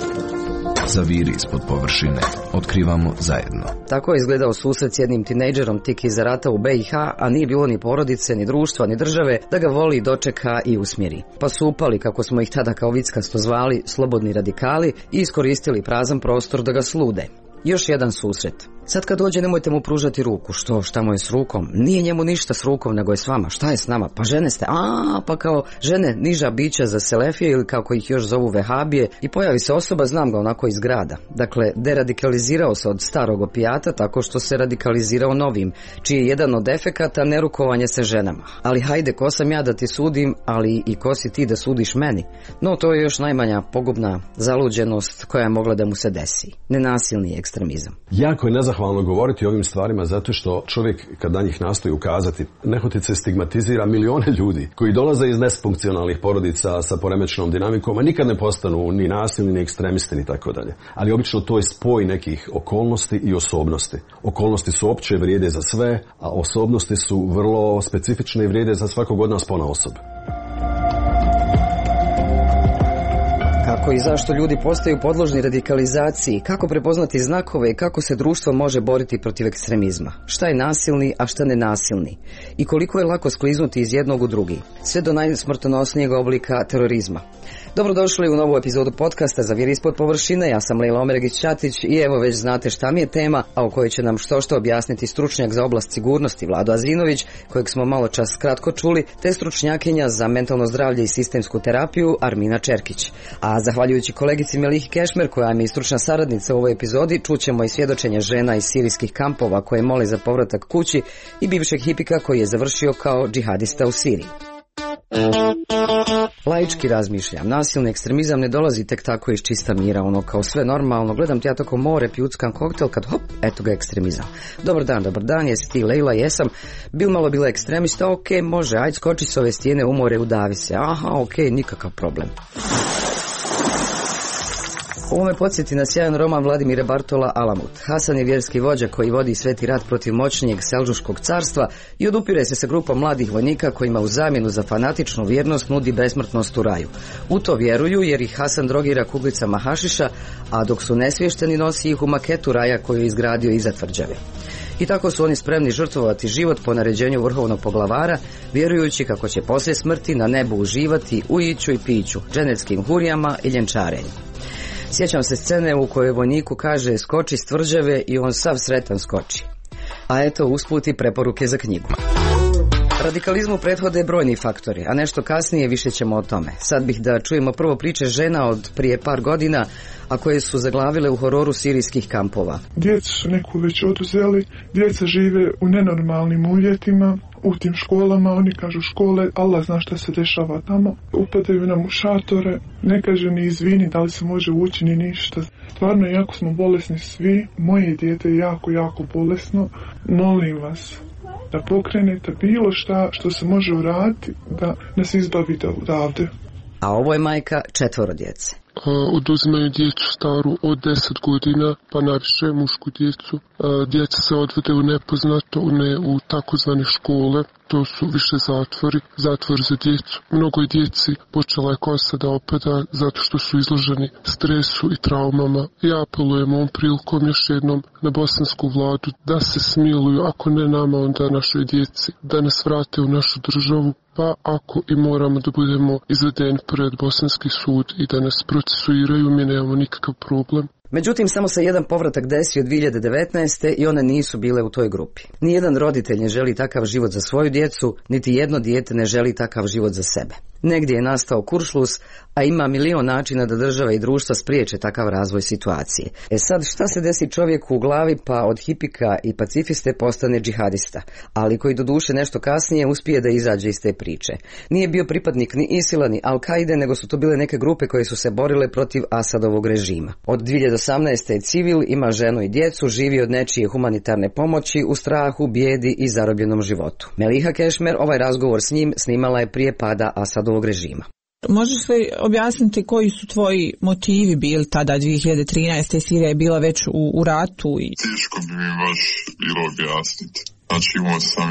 Zaviri ispod površine. Otkrivamo zajedno. Tako je izgledao susret s jednim tinejdžerom tik iza rata u BiH, a nije bilo ni porodice, ni društva, ni države da ga voli, dočeka i usmjeri. Pa su upali, kako smo ih tada kao vickasto zvali, slobodni radikali i iskoristili prazan prostor da ga slude. Još jedan susret. Sad kad dođe nemojte mu pružati ruku. Šta mu je s rukom? Nije njemu ništa s rukom, nego je s vama. Šta je s nama? Pa žene ste. Pa kao žene, niža bića za selefije ili kako ih još zovu vehabije, i pojavi se osoba, znam ga onako iz grada. Dakle, deradikalizirao se od starog opijata tako što se radikalizirao novim, čiji je jedan od efekata nerukovanje se ženama. Ali hajde, ko sam ja da ti sudim, ali i ko si ti da sudiš meni? No, to je još najmanja pogubna zaluđenost koja je mogla da mu se desi. Nenasilni ekstremizam. Jako je nezahvalno govoriti o ovim stvarima zato što čovjek kad na njih nastoji ukazati, nehotice stigmatizira milione ljudi koji dolaze iz nesfunkcionalnih porodica sa poremećenom dinamikom, a nikad ne postanu ni nasilni, ni ekstremisti, ni tako dalje. Ali obično to je spoj nekih okolnosti i osobnosti. Okolnosti su opće, vrijede za sve, a osobnosti su vrlo specifične i vrijede za svakog od nas ponaosob. Kako i zašto ljudi postaju podložni radikalizaciji, kako prepoznati znakove i kako se društvo može boriti protiv ekstremizma. Šta je nasilni, a šta nenasilni? I koliko je lako skliznuti iz jednog u drugi, sve do najsmrtonosnijeg oblika terorizma. Dobrodošli u novu epizodu podcasta Zaviri ispod površine. Ja sam Lejla Omeregić-Ćatić i evo već znate šta mi je tema, a o kojoj će nam što objasniti stručnjak za oblast sigurnosti Vlado Azinović, kojeg smo malo čas kratko čuli, te stručnjakinja za mentalno zdravlje i sistemsku terapiju Armina Čerkić. A zahvaljujući kolegici Melihi Kešmer, koja mi je stručna saradnica u ovoj epizodi, čućemo i svjedočenja žena iz sirijskih kampova koje mole za povratak kući i bivšeg hipika koji je završio kao džihadista u Siriji. Laički razmišljam, nasilni ekstremizam ne dolazi tek tako iz čista mira, ono kao sve normalno, gledam ti ja tako more, pjuckam koktel, kad hop, eto ga ekstremizam. Dobar dan, jesi ti Lejla? Jesam. Malo bila ekstremista, ok, može, ajde skoči s ove stijene u more, udavi se, ok, nikakav problem. Ovo me podsjeti na sjajan roman Vladimira Bartola Alamut. Hasan je vjerski vođa koji vodi sveti rat protiv moćnijeg Selđuškog carstva i odupire se sa grupom mladih vojnika kojima u zamjenu za fanatičnu vjernost nudi besmrtnost u raju. U to vjeruju jer ih Hasan drogira kuglicama hašiša, a dok su nesvješteni nosi ih u maketu raja koju je izgradio iza tvrđave. I tako su oni spremni žrtvovati život po naređenju vrhovnog poglavara, vjerujući kako će poslije smrti na nebu uživati u iću i piću, dženeckim hurijama i ljenčarenju. Sjećam se scene u kojoj vojniku kaže skoči s tvrđave i on sav sretan skoči. A eto usput i preporuke za knjigu. Radikalizmu prethode brojni faktori, a nešto kasnije više ćemo o tome. Sad bih da čujemo prvo priče žena od prije par godina, a koje su zaglavile u hororu sirijskih kampova. Djecu su neku već oduzeli, djeca žive u nenormalnim uvjetima, u tim školama, oni kažu škole, Allah zna šta se dešava tamo, upadaju nam u šatore, ne kaže ni izvini da li se može ući ni ništa. Stvarno, jako smo bolesni svi, moje dijete je jako bolesno, molim vas da pokrenete bilo šta što se može uraditi da nas izbavite odavde. A ovo je majka 4 djece. Oduzimaju djecu staru od 10 godina, pa najviše mušku djecu. Djeca se odvede u nepoznato, ne u takozvane škole. To su više zatvori za djecu. Mnogo djeci počela je kosa da opada zato što su izloženi stresu i traumama. Ja apelujem ovom prilikom još jednom na bosansku vladu da se smiluju, ako ne nama, onda našoj djeci, da nas vrate u našu državu, pa ako i moramo da budemo izvedeni pred bosanski sud i da nas procesuiraju, mi nemamo nikakav problem. Međutim, samo se jedan povratak desio 2019. i one nisu bile u toj grupi. Nijedan roditelj ne želi takav život za svoju djecu, niti jedno dijete ne želi takav život za sebe. Negdje je nastao kuršlus, a ima milion načina da država i društva spriječe takav razvoj situacije. Sad, šta se desi čovjeku u glavi, pa od hipika i pacifiste postane džihadista, ali koji doduše nešto kasnije uspije da izađe iz te priče. Nije bio pripadnik ni Isila ni Al-Kaide, nego su to bile neke grupe koje su se borile protiv Asadovog režima. Od 2018. je civil, ima ženu i djecu, živi od nečije humanitarne pomoći, u strahu, bijedi i zarobljenom životu. Meliha Kešmer ovaj razgovor s njim snimala je prije pada Asadovog režima. Možeš li objasniti koji su tvoji motivi bili tada 2013. Sirija je bila već u ratu? Teško bi mi baš bilo objasniti. Znači imao sam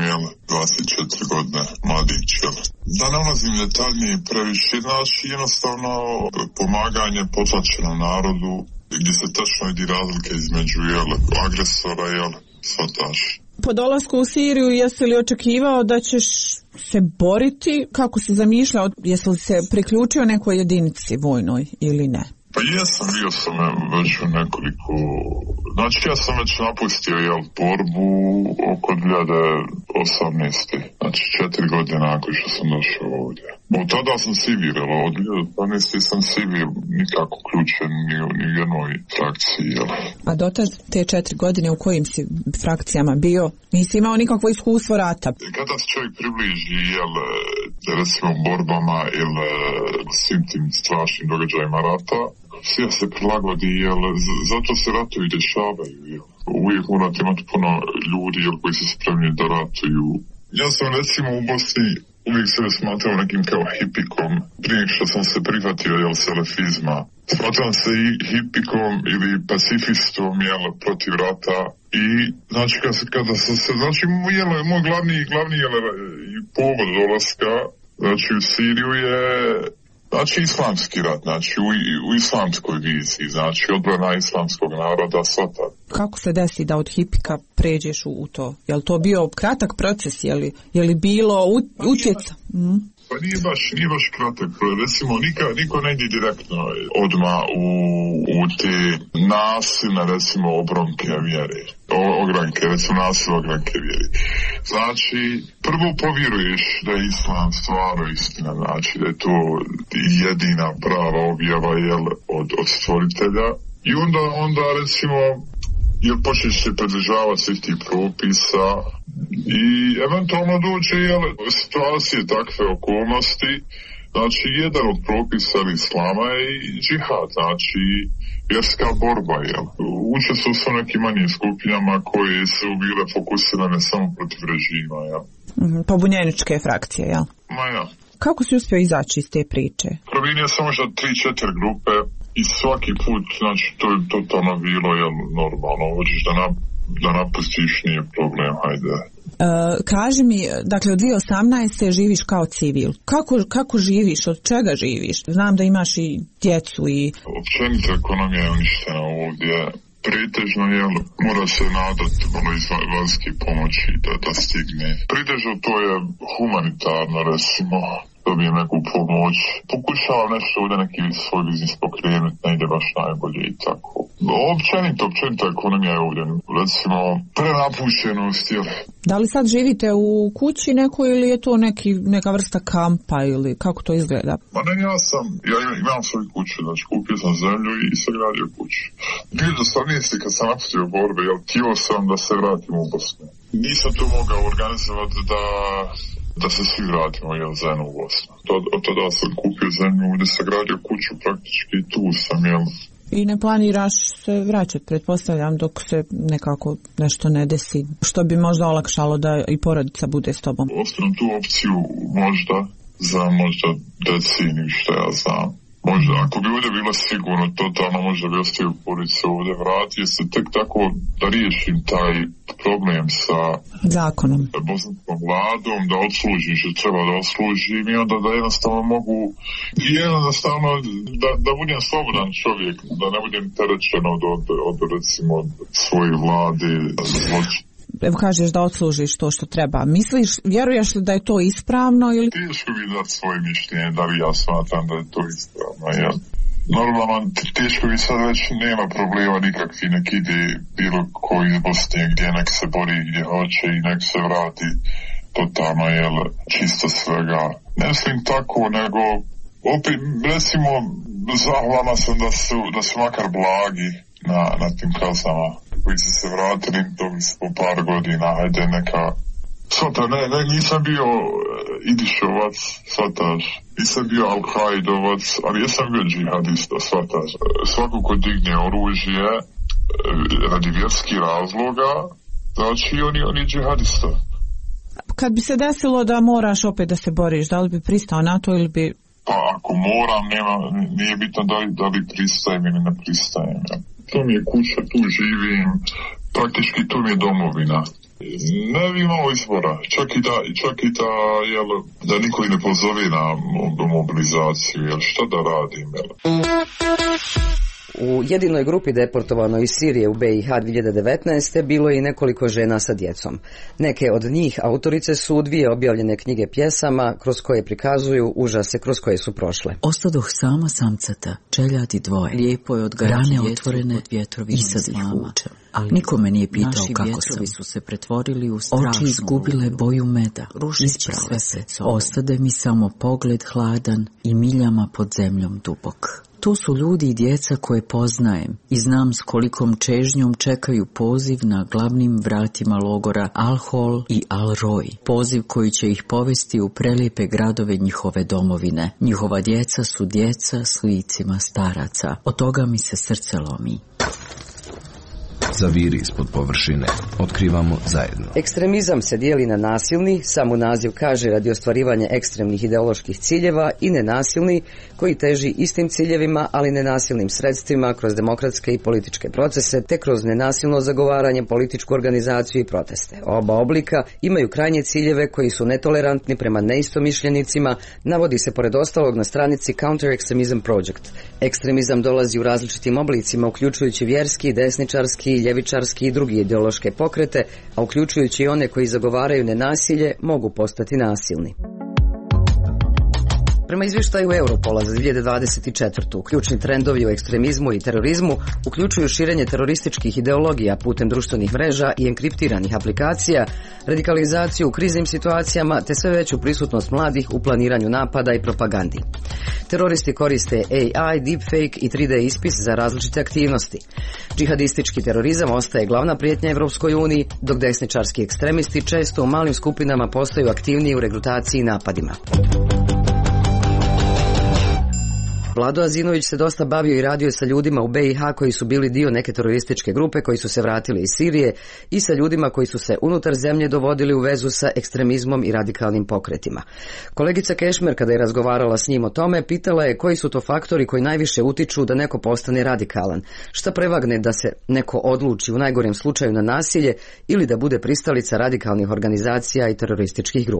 24 godine, mladić. Da ne ulazim detaljnije previše, znači jednostavno pomaganje potlačenom narodu gdje se tačno vidi razlike između agresora i svataš. Po dolasku u Siriju jesi li očekivao da ćeš se boriti? Kako si zamišljao? Jesi li se priključio nekoj jedinici vojnoj ili ne? Pa jesam, bio sam već u nekoliko... Znači ja sam već napustio borbu oko 2018. Znači 4 godine nakon što sam došao ovdje. Od tada sam civil, od 2018. sam civil, nikako uključen ni u jednoj frakciji. A dotad te 4 godine u kojim si frakcijama bio, nisi imao nikakvo iskustvo rata? Kada se čovjek približi, recimo borbama ili svim tim strašnim događajima rata, sve se prilagodi, zato se ratovi dešavaju. Uvijek morate imati puno ljudi koji su spremni da ratuju. Ja sam recimo u Bosni uvijek sebe smatrao nekim kao hipikom, prije što sam se prihvatio selefizma. Smatram se i hipikom ili pacifistom protiv rata i znači kada sam se, znači moj glavni povod dolaska znači u Siriju je znači islamski rat, znači u islamskoj viziji, znači odbrana islamskog naroda, svata. Kako se desi da od hipika pređeš u to? Je li to bio kratak proces, je li bilo utjeca? Pa nije baš kratak, recimo niko ne ide direktno odmah u te nasilne, recimo, obronke vjere. Ogranke, recimo nasilne ogranke vjere. Znači, prvo povjeruješ da je islam stvarno istina, znači da je to jedina prava objava od stvoritelja i onda recimo počneš se pridržavati svih tih propisa i eventualno dođe situacije, takve okolnosti. Znači, jedan od propisa islama je i džihad, znači vjerska borba. Učestvuju su nekim manjim skupinama koje su bile fokusirane samo protiv režima. Pobunjeničke frakcije, jel? Ma ja. Kako si uspio izaći iz te priče? Provinio sam možda 3-4 grupe i svaki put, znači to je totalno bilo normalno. Hoćeš da napustiš, nije problem, hajde. Kaži mi, dakle od 2018. živiš kao civil. Kako živiš? Od čega živiš? Znam da imaš i djecu i... Općenito ekonomija je uništena ovdje. Pretežno mora se nadati iz vanjske pomoći da stigne. Pretežno to je humanitarno, recimo, dobijem neku pomoć. Pokušavam nešto ovdje neki svoj biznis pokrenuti, ne ide baš najbolje i tako. Općenito ekonomija je ovdje, recimo, prenapušenost. Da li sad živite u kući nekoj ili je to neka vrsta kampa ili kako to izgleda? Ma ne, ja imam svoju kuću, znači kupio sam zemlju i sagradio kuću. 2018. kad sam napustio borbe, htio sam da se vratim u Bosnu. Nisam to mogao organizovati da se svi vratimo zajedno u Bosnu. Od tada sam kupio zemlju gdje sagradio kuću, praktički tu sam, I ne planiraš se vraćati, pretpostavljam, dok se nekako nešto ne desi, što bi možda olakšalo da i porodica bude s tobom? Ostavim tu opciju za deceniju, što ja znam. Možda, ako bi ovdje bilo sigurno, totalno možda bi ostavio porodicu ovdje, vratio se tek tako da riješim taj problem sa zakonom, bosanskom vladom, da odslužim što treba da odslužim i onda da jednostavno mogu da budem slobodan čovjek, da ne budem terećen od recimo svoje vlade zločina. Evo kažeš da odslužiš to što treba. Vjeruješ li da je to ispravno ili? Teško bi dati svoje mišljenje, da li ja smatram da je to ispravno, jel? Normalno, teško bi sad već nema problema nikakvi, nek ide bilo koji iz Bosne gdje nek se bori gdje hoće i nek se vrati totalno, jel, čisto svega. Ne mislim tako, nego opet, recimo, zahvalna sam da su makar blagi na tim kaznama koji su se vratili, dobili smo par godina, hajde neka... Svata, nisam bio Idišovac, svataš, nisam bio Al-Kaidovac, ali jesam bio džihadista, svataš. Svako ko digne oružje radi vjerskih razloga, znači on je džihadista. Kad bi se desilo da moraš opet da se boriš, da li bi pristao na to ili bi... Pa ako moram, nije bitno da li pristajem ili ne pristajem. Ja. To mi je kuća, tu živim, praktički tu mi je domovina. Ne bi imao izbora, čak i da niko i ne pozove na mobilizaciju, jer šta da radim, jel? U jedinoj grupi deportovanoj iz Sirije u BiH 2019. bilo je i nekoliko žena sa djecom. Neke od njih autorice su 2 objavljene knjige pjesama kroz koje prikazuju užase kroz koje su prošle. Ostadoh sama samcata, čeljadi 2, lijepo je odgajati rane otvorene i sad ih vučem. Ali nikome nije pitao kako sam. Su se pretvorili u strašnu oči izgubile boju meda, isprale se. Ostade mi samo pogled hladan i miljama pod zemljom dubok. To su ljudi i djeca koje poznajem i znam s kolikom čežnjom čekaju poziv na glavnim vratima logora Al-Hol i Al-Roj. Poziv koji će ih povesti u prelijepe gradove njihove domovine. Njihova djeca su djeca s licima staraca. Od toga mi se srce lomi. Zaviri ispod površine. Otkrivamo zajedno. Ekstremizam se dijeli na nasilni, samo naziv kaže radi ostvarivanja ekstremnih ideoloških ciljeva, i nenasilni koji teži istim ciljevima, ali nenasilnim sredstvima kroz demokratske i političke procese, te kroz nenasilno zagovaranje, političku organizaciju i proteste. Oba oblika imaju krajnje ciljeve koji su netolerantni prema neistomišljenicima, navodi se pored ostalog na stranici Counter Extremism Project. Ekstremizam dolazi u različitim oblicima, uključujući vjerski, desničarski, ljevičarski i drugi ideološke pokrete, a uključujući i one koji zagovaraju nenasilje, mogu postati nasilni. Prema izvještaju Europola za 2024. ključni trendovi u ekstremizmu i terorizmu uključuju širenje terorističkih ideologija putem društvenih mreža i enkriptiranih aplikacija, radikalizaciju u kriznim situacijama te sve veću prisutnost mladih u planiranju napada i propagandi. Teroristi koriste AI, deepfake i 3D ispis za različite aktivnosti. Džihadistički terorizam ostaje glavna prijetnja Evropskoj uniji, dok desničarski ekstremisti često u malim skupinama postaju aktivniji u regrutaciji i napadima. Vlado Azinović se dosta bavio i radio sa ljudima u BiH koji su bili dio neke terorističke grupe koji su se vratili iz Sirije i sa ljudima koji su se unutar zemlje dovodili u vezu sa ekstremizmom i radikalnim pokretima. Kolegica Kešmer, kada je razgovarala s njim o tome, pitala je koji su to faktori koji najviše utiču da neko postane radikalan. Šta prevagne da se neko odluči u najgorem slučaju na nasilje ili da bude pristalica radikalnih organizacija i terorističkih grupa.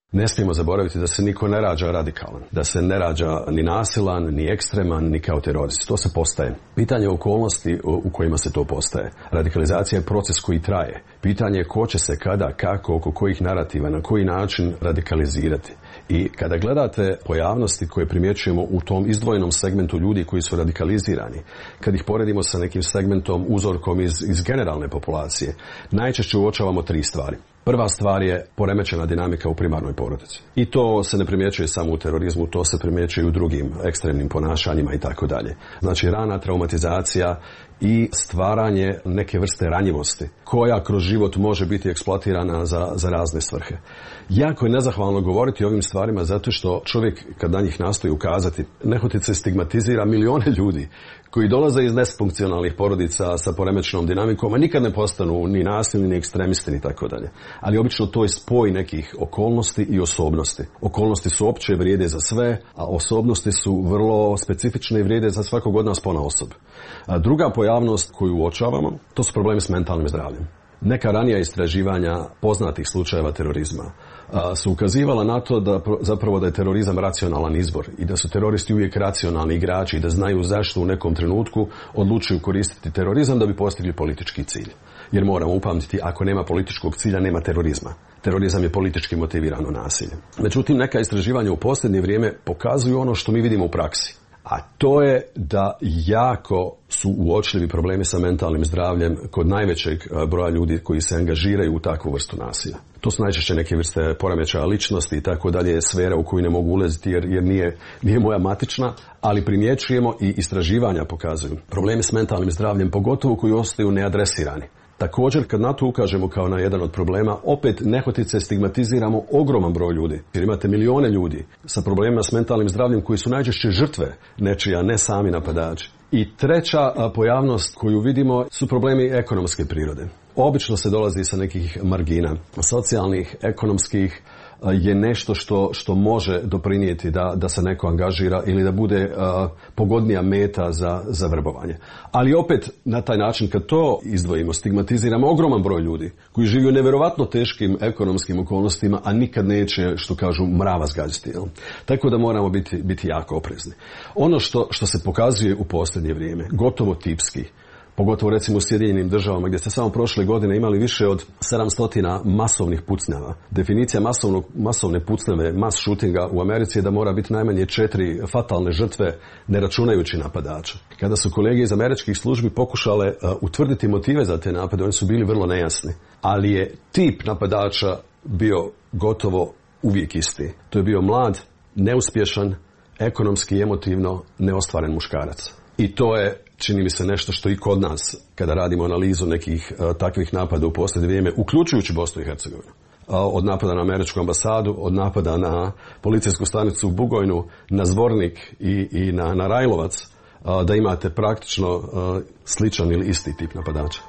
Ne smijemo zaboraviti da se niko ne rađa radikalan, da se ne rađa ni nasilan, ni ekstreman, ni kao terorist. To se postaje. Pitanje okolnosti u kojima se to postaje. Radikalizacija je proces koji traje. Pitanje je ko će se kada, kako, oko kojih narativa, na koji način radikalizirati. I kada gledate pojavnosti koje primjećujemo u tom izdvojenom segmentu ljudi koji su radikalizirani, kad ih poredimo sa nekim segmentom, uzorkom iz generalne populacije, najčešće uočavamo 3 stvari. Prva stvar je poremećena dinamika u primarnoj porodici. I to se ne primjećuje samo u terorizmu, to se primjećuje i u drugim ekstremnim ponašanjima i tako dalje. Znači rana traumatizacija i stvaranje neke vrste ranjivosti koja kroz život može biti eksploatirana za razne svrhe. Jako je nezahvalno govoriti o ovim stvarima zato što čovjek kad na njih nastoji ukazati, nehotice stigmatizira milijone ljudi koji dolaze iz nesfunkcionalnih porodica sa poremećenom dinamikom, a nikad ne postanu ni nasilni, ni ekstremisti, ni tako dalje. Ali obično to je spoj nekih okolnosti i osobnosti. Okolnosti su opće, vrijede za sve, a osobnosti su vrlo specifične i vrijede za svakog od nas ponaosob. Druga pojavnost koju uočavamo, to su problemi s mentalnim zdravljem. Neka ranija istraživanja poznatih slučajeva terorizma su ukazivala na to da zapravo da je terorizam racionalan izbor i da su teroristi uvijek racionalni igrači i da znaju zašto u nekom trenutku odlučuju koristiti terorizam da bi postigli politički cilj. Jer moramo upamtiti, ako nema političkog cilja, nema terorizma. Terorizam je politički motivirano nasilje. Međutim, neka istraživanja u posljednje vrijeme pokazuju ono što mi vidimo u praksi. A to je da jako su uočljivi problemi sa mentalnim zdravljem kod najvećeg broja ljudi koji se angažiraju u takvu vrstu nasilja. To su najčešće neke vrste poremećaja ličnosti i tako dalje, sfera u koju ne mogu ulaziti jer nije moja matična, ali primjećujemo i istraživanja pokazuju problemi s mentalnim zdravljem, pogotovo koji ostaju neadresirani. Također, kad na to ukažemo kao na jedan od problema, opet nehotice stigmatiziramo ogroman broj ljudi. Jer imate milijone ljudi sa problemima s mentalnim zdravljem koji su najčešće žrtve nečija, ne sami napadači. I treća pojavnost koju vidimo su problemi ekonomske prirode. Obično se dolazi sa nekih margina, socijalnih, ekonomskih, je nešto što može doprinijeti da se neko angažira ili da bude pogodnija meta za vrbovanje. Ali opet na taj način kad to izdvojimo, stigmatiziramo ogroman broj ljudi koji žive u nevjerovatno teškim ekonomskim okolnostima, a nikad neće, što kažu, mrava zgađati. Tako da moramo biti jako oprezni. Ono što se pokazuje u posljednje vrijeme, gotovo tipski, pogotovo recimo u Sjedinjenim državama gdje ste samo prošle godine imali više od 700 masovnih pucnjava. Definicija masovne pucnjave, mass shootinga u Americi je da mora biti najmanje 4 fatalne žrtve ne računajući napadača. Kada su kolege iz američkih službi pokušale utvrditi motive za te napade, oni su bili vrlo nejasni. Ali je tip napadača bio gotovo uvijek isti. To je bio mlad, neuspješan, ekonomski i emotivno neostvaren muškarac. I to je, čini mi se, nešto što i kod nas, kada radimo analizu nekih takvih napada u posljednje vrijeme, uključujući Bosnu i Hercegovinu, od napada na američku ambasadu, od napada na policijsku stanicu u Bugojnu, na Zvornik i na Rajlovac, da imate praktično sličan ili isti tip napadača.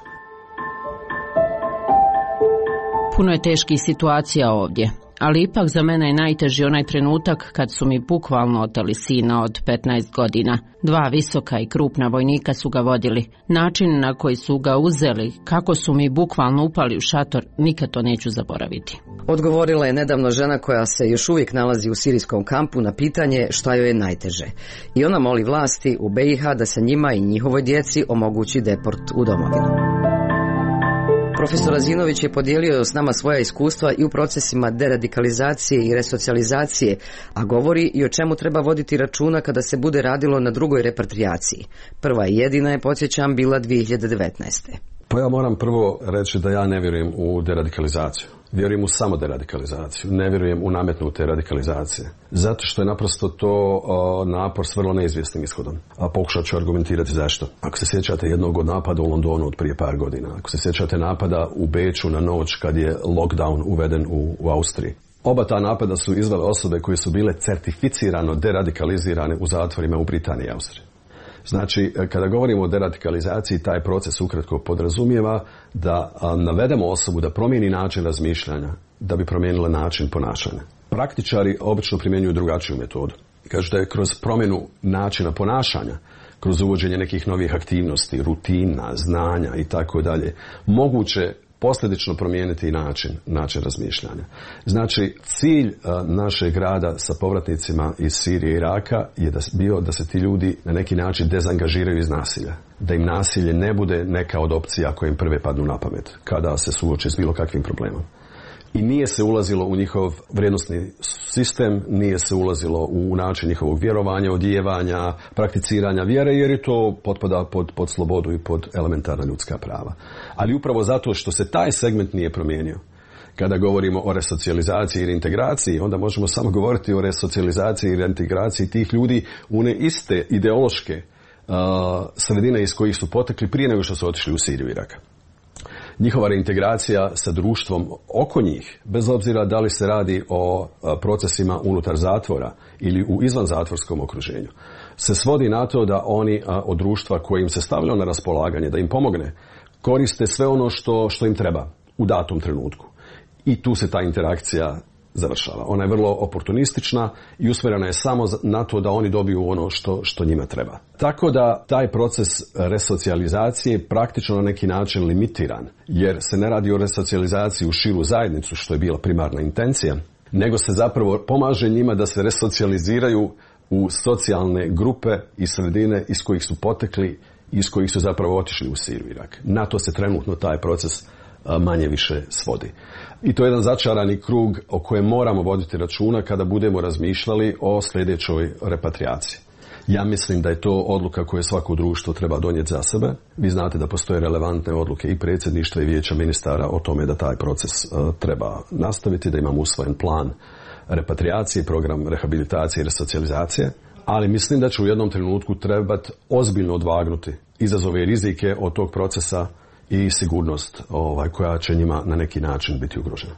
Puno je teških situacija ovdje. Ali ipak za mene je najteži onaj trenutak kad su mi bukvalno oteli sina od 15 godina. 2 visoka i krupna vojnika su ga vodili. Način na koji su ga uzeli, kako su mi bukvalno upali u šator, nikad to neću zaboraviti. Odgovorila je nedavno žena koja se još uvijek nalazi u sirijskom kampu na pitanje šta joj je najteže. I ona moli vlasti u BiH da se njima i njihovoj djeci omogući deport u domovinu. Profesor Azinović je podijelio s nama svoja iskustva i u procesima deradikalizacije i resocijalizacije, a govori i o čemu treba voditi računa kada se bude radilo na drugoj repatrijaciji. Prva i jedina je, podsjećam, bila 2019. Pa ja moram prvo reći da ja ne vjerujem u deradikalizaciju. Vjerujem u samo deradikalizaciju. Ne vjerujem u nametnute radikalizacije. Zato što je naprosto to napor s vrlo neizvjesnim ishodom. A pokušat ću argumentirati zašto. Ako se sjećate jednog od napada u Londonu od prije par godina, ako se sjećate napada u Beču na noć kad je lockdown uveden u Austriji. Oba ta napada su izvele osobe koje su bile certificirano deradikalizirane u zatvorima u Britaniji i Austriji. Znači, kada govorimo o deradikalizaciji, taj proces ukratko podrazumijeva da navedemo osobu da promijeni način razmišljanja, da bi promijenila način ponašanja. Praktičari obično primjenjuju drugačiju metodu. Kažu da je kroz promjenu načina ponašanja, kroz uvođenje nekih novih aktivnosti, rutina, znanja i tako dalje, moguće posljedično promijeniti i način razmišljanja. Znači, cilj našeg rada sa povratnicima iz Sirije i Iraka je bio da se ti ljudi na neki način dezangažiraju iz nasilja. Da im nasilje ne bude neka od opcija koje im prve padnu na pamet kada se suoče s bilo kakvim problemom. I nije se ulazilo u njihov vrijednosni sistem, nije se ulazilo u način njihovog vjerovanja, odijevanja, prakticiranja vjere, jer je to potpada pod slobodu i pod elementarna ljudska prava. Ali upravo zato što se taj segment nije promijenio, kada govorimo o resocijalizaciji i reintegraciji, onda možemo samo govoriti o resocijalizaciji i reintegraciji tih ljudi u one iste ideološke sredine iz kojih su potekli prije nego što su otišli u Siriju i Irak. Njihova reintegracija sa društvom oko njih, bez obzira da li se radi o procesima unutar zatvora ili u izvanzatvorskom okruženju, se svodi na to da oni od društva koje im se stavljalo na raspolaganje, da im pomogne, koriste sve ono što im treba u datom trenutku. I tu se ta interakcija završava. Ona je vrlo oportunistična i usmjerena je samo na to da oni dobiju ono što njima treba. Tako da taj proces resocijalizacije je praktično na neki način limitiran, jer se ne radi o resocijalizaciji u širu zajednicu, što je bila primarna intencija, nego se zapravo pomaže njima da se resocijaliziraju u socijalne grupe i sredine iz kojih su potekli i iz kojih su zapravo otišli u Siriju i Irak. Na to se trenutno taj proces manje više svodi. I to je jedan začarani krug o kojem moramo voditi računa kada budemo razmišljali o sljedećoj repatriaciji. Ja mislim da je to odluka koju svako društvo treba donijeti za sebe. Vi znate da postoje relevantne odluke i predsjedništva i vijeća ministara o tome da taj proces treba nastaviti, da imamo usvojen plan repatriacije, program rehabilitacije i resocijalizacije, ali mislim da će u jednom trenutku trebati ozbiljno odvagnuti izazove i rizike od tog procesa i sigurnost koja će njima na neki način biti ugrožena.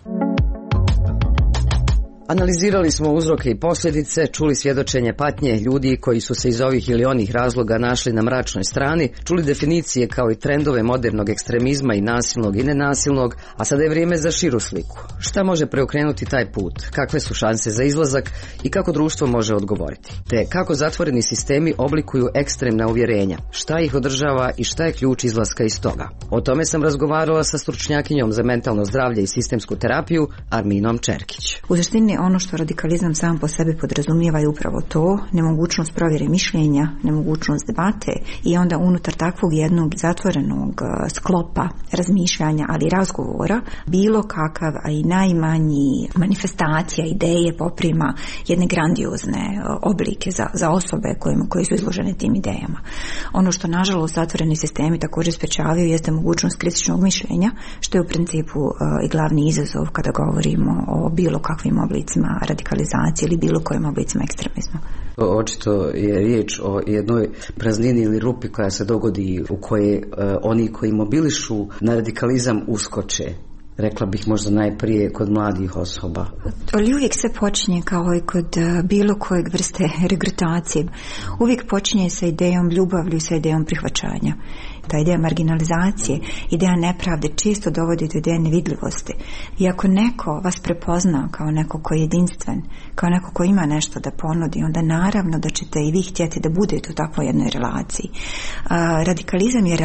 Analizirali smo uzroke i posljedice, čuli svjedočenje patnje ljudi koji su se iz ovih ili onih razloga našli na mračnoj strani, čuli definicije kao i trendove modernog ekstremizma i nasilnog i nenasilnog, a sada je vrijeme za širu sliku. Šta može preokrenuti taj put? Kakve su šanse za izlazak i kako društvo može odgovoriti? Te kako zatvoreni sistemi oblikuju ekstremna uvjerenja? Šta ih održava i šta je ključ izlaska iz toga? O tome sam razgovarala sa stručnjakinjom za mentalno zdravlje i sistemsku terapiju Arminom Čerkić. U suštini ono što radikalizam sam po sebi podrazumijeva je upravo to, nemogućnost provjere mišljenja, nemogućnost debate i onda unutar takvog jednog zatvorenog sklopa razmišljanja, ali i razgovora, bilo kakav, a i najmanji manifestacija, ideje poprima jedne grandiozne oblike za osobe koje su izložene tim idejama. Ono što nažalost zatvoreni sistemi također sprečavaju jeste mogućnost kritičnog mišljenja, što je u principu i glavni izazov kada govorimo o bilo kakvim oblicima radikalizacije ili bilo kojim oblicima ekstremizma. Očito je riječ o jednoj praznini ili rupi koja se dogodi u kojoj oni koji mobilišu na radikalizam uskoče. Rekla bih možda najprije kod mladih osoba. Ali uvijek se počinje kao i kod bilo kojeg vrste regrutacije. Uvijek počinje sa idejom ljubavlju i sa idejom prihvaćanja. Ta ideja marginalizacije, ideja nepravde često dovodi do ideje nevidljivosti. I ako neko vas prepozna kao neko koji je jedinstven, kao neko koji ima nešto da ponudi, onda naravno da ćete i vi htjeti da budete u takvoj jednoj relaciji. Radikalizam je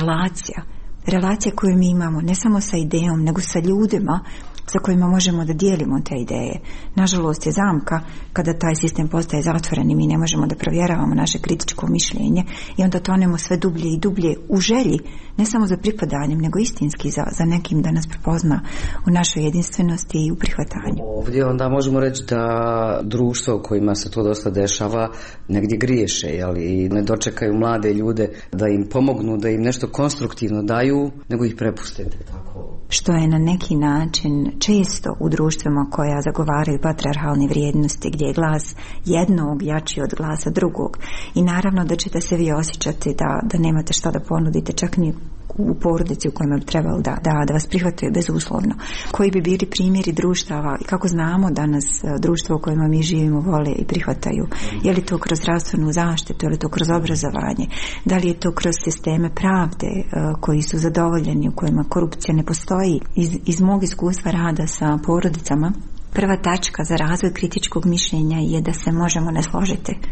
relacija koju mi imamo ne samo sa idejom, nego sa ljudima sa kojima možemo da dijelimo te ideje. Nažalost je zamka kada taj sistem postaje zatvoren i mi ne možemo da provjeravamo naše kritičko mišljenje i onda tonemo sve dublje i dublje u želji, ne samo za pripadanjem, nego istinski za nekim da nas prepozna u našoj jedinstvenosti i u prihvatanju. Ovdje onda možemo reći da društvo u kojima se to dosta dešava negdje griješe, i ne dočekaju mlade ljude da im pomognu, da im nešto konstruktivno daju, nego ih prepustite tako. Što je na neki način često u društvima koja zagovaraju patrijarhalne vrijednosti, gdje je glas jednog jači od glasa drugog. I naravno da ćete se vi osjećati da nemate šta da ponudite, čak ni u porodici u kojima bi trebalo da vas prihvataju bezuslovno. Koji bi bili primjeri društava i kako znamo danas društvo u kojima mi živimo vole i prihvataju? Je li to kroz zdravstvenu zaštitu, je li to kroz obrazovanje? Da li je to kroz sisteme pravde koji su zadovoljeni, u kojima korupcija ne postoji? Iz mog iskustva rada sa porodicama, prva tačka za razvoj kritičkog mišljenja je da se možemo ne složiti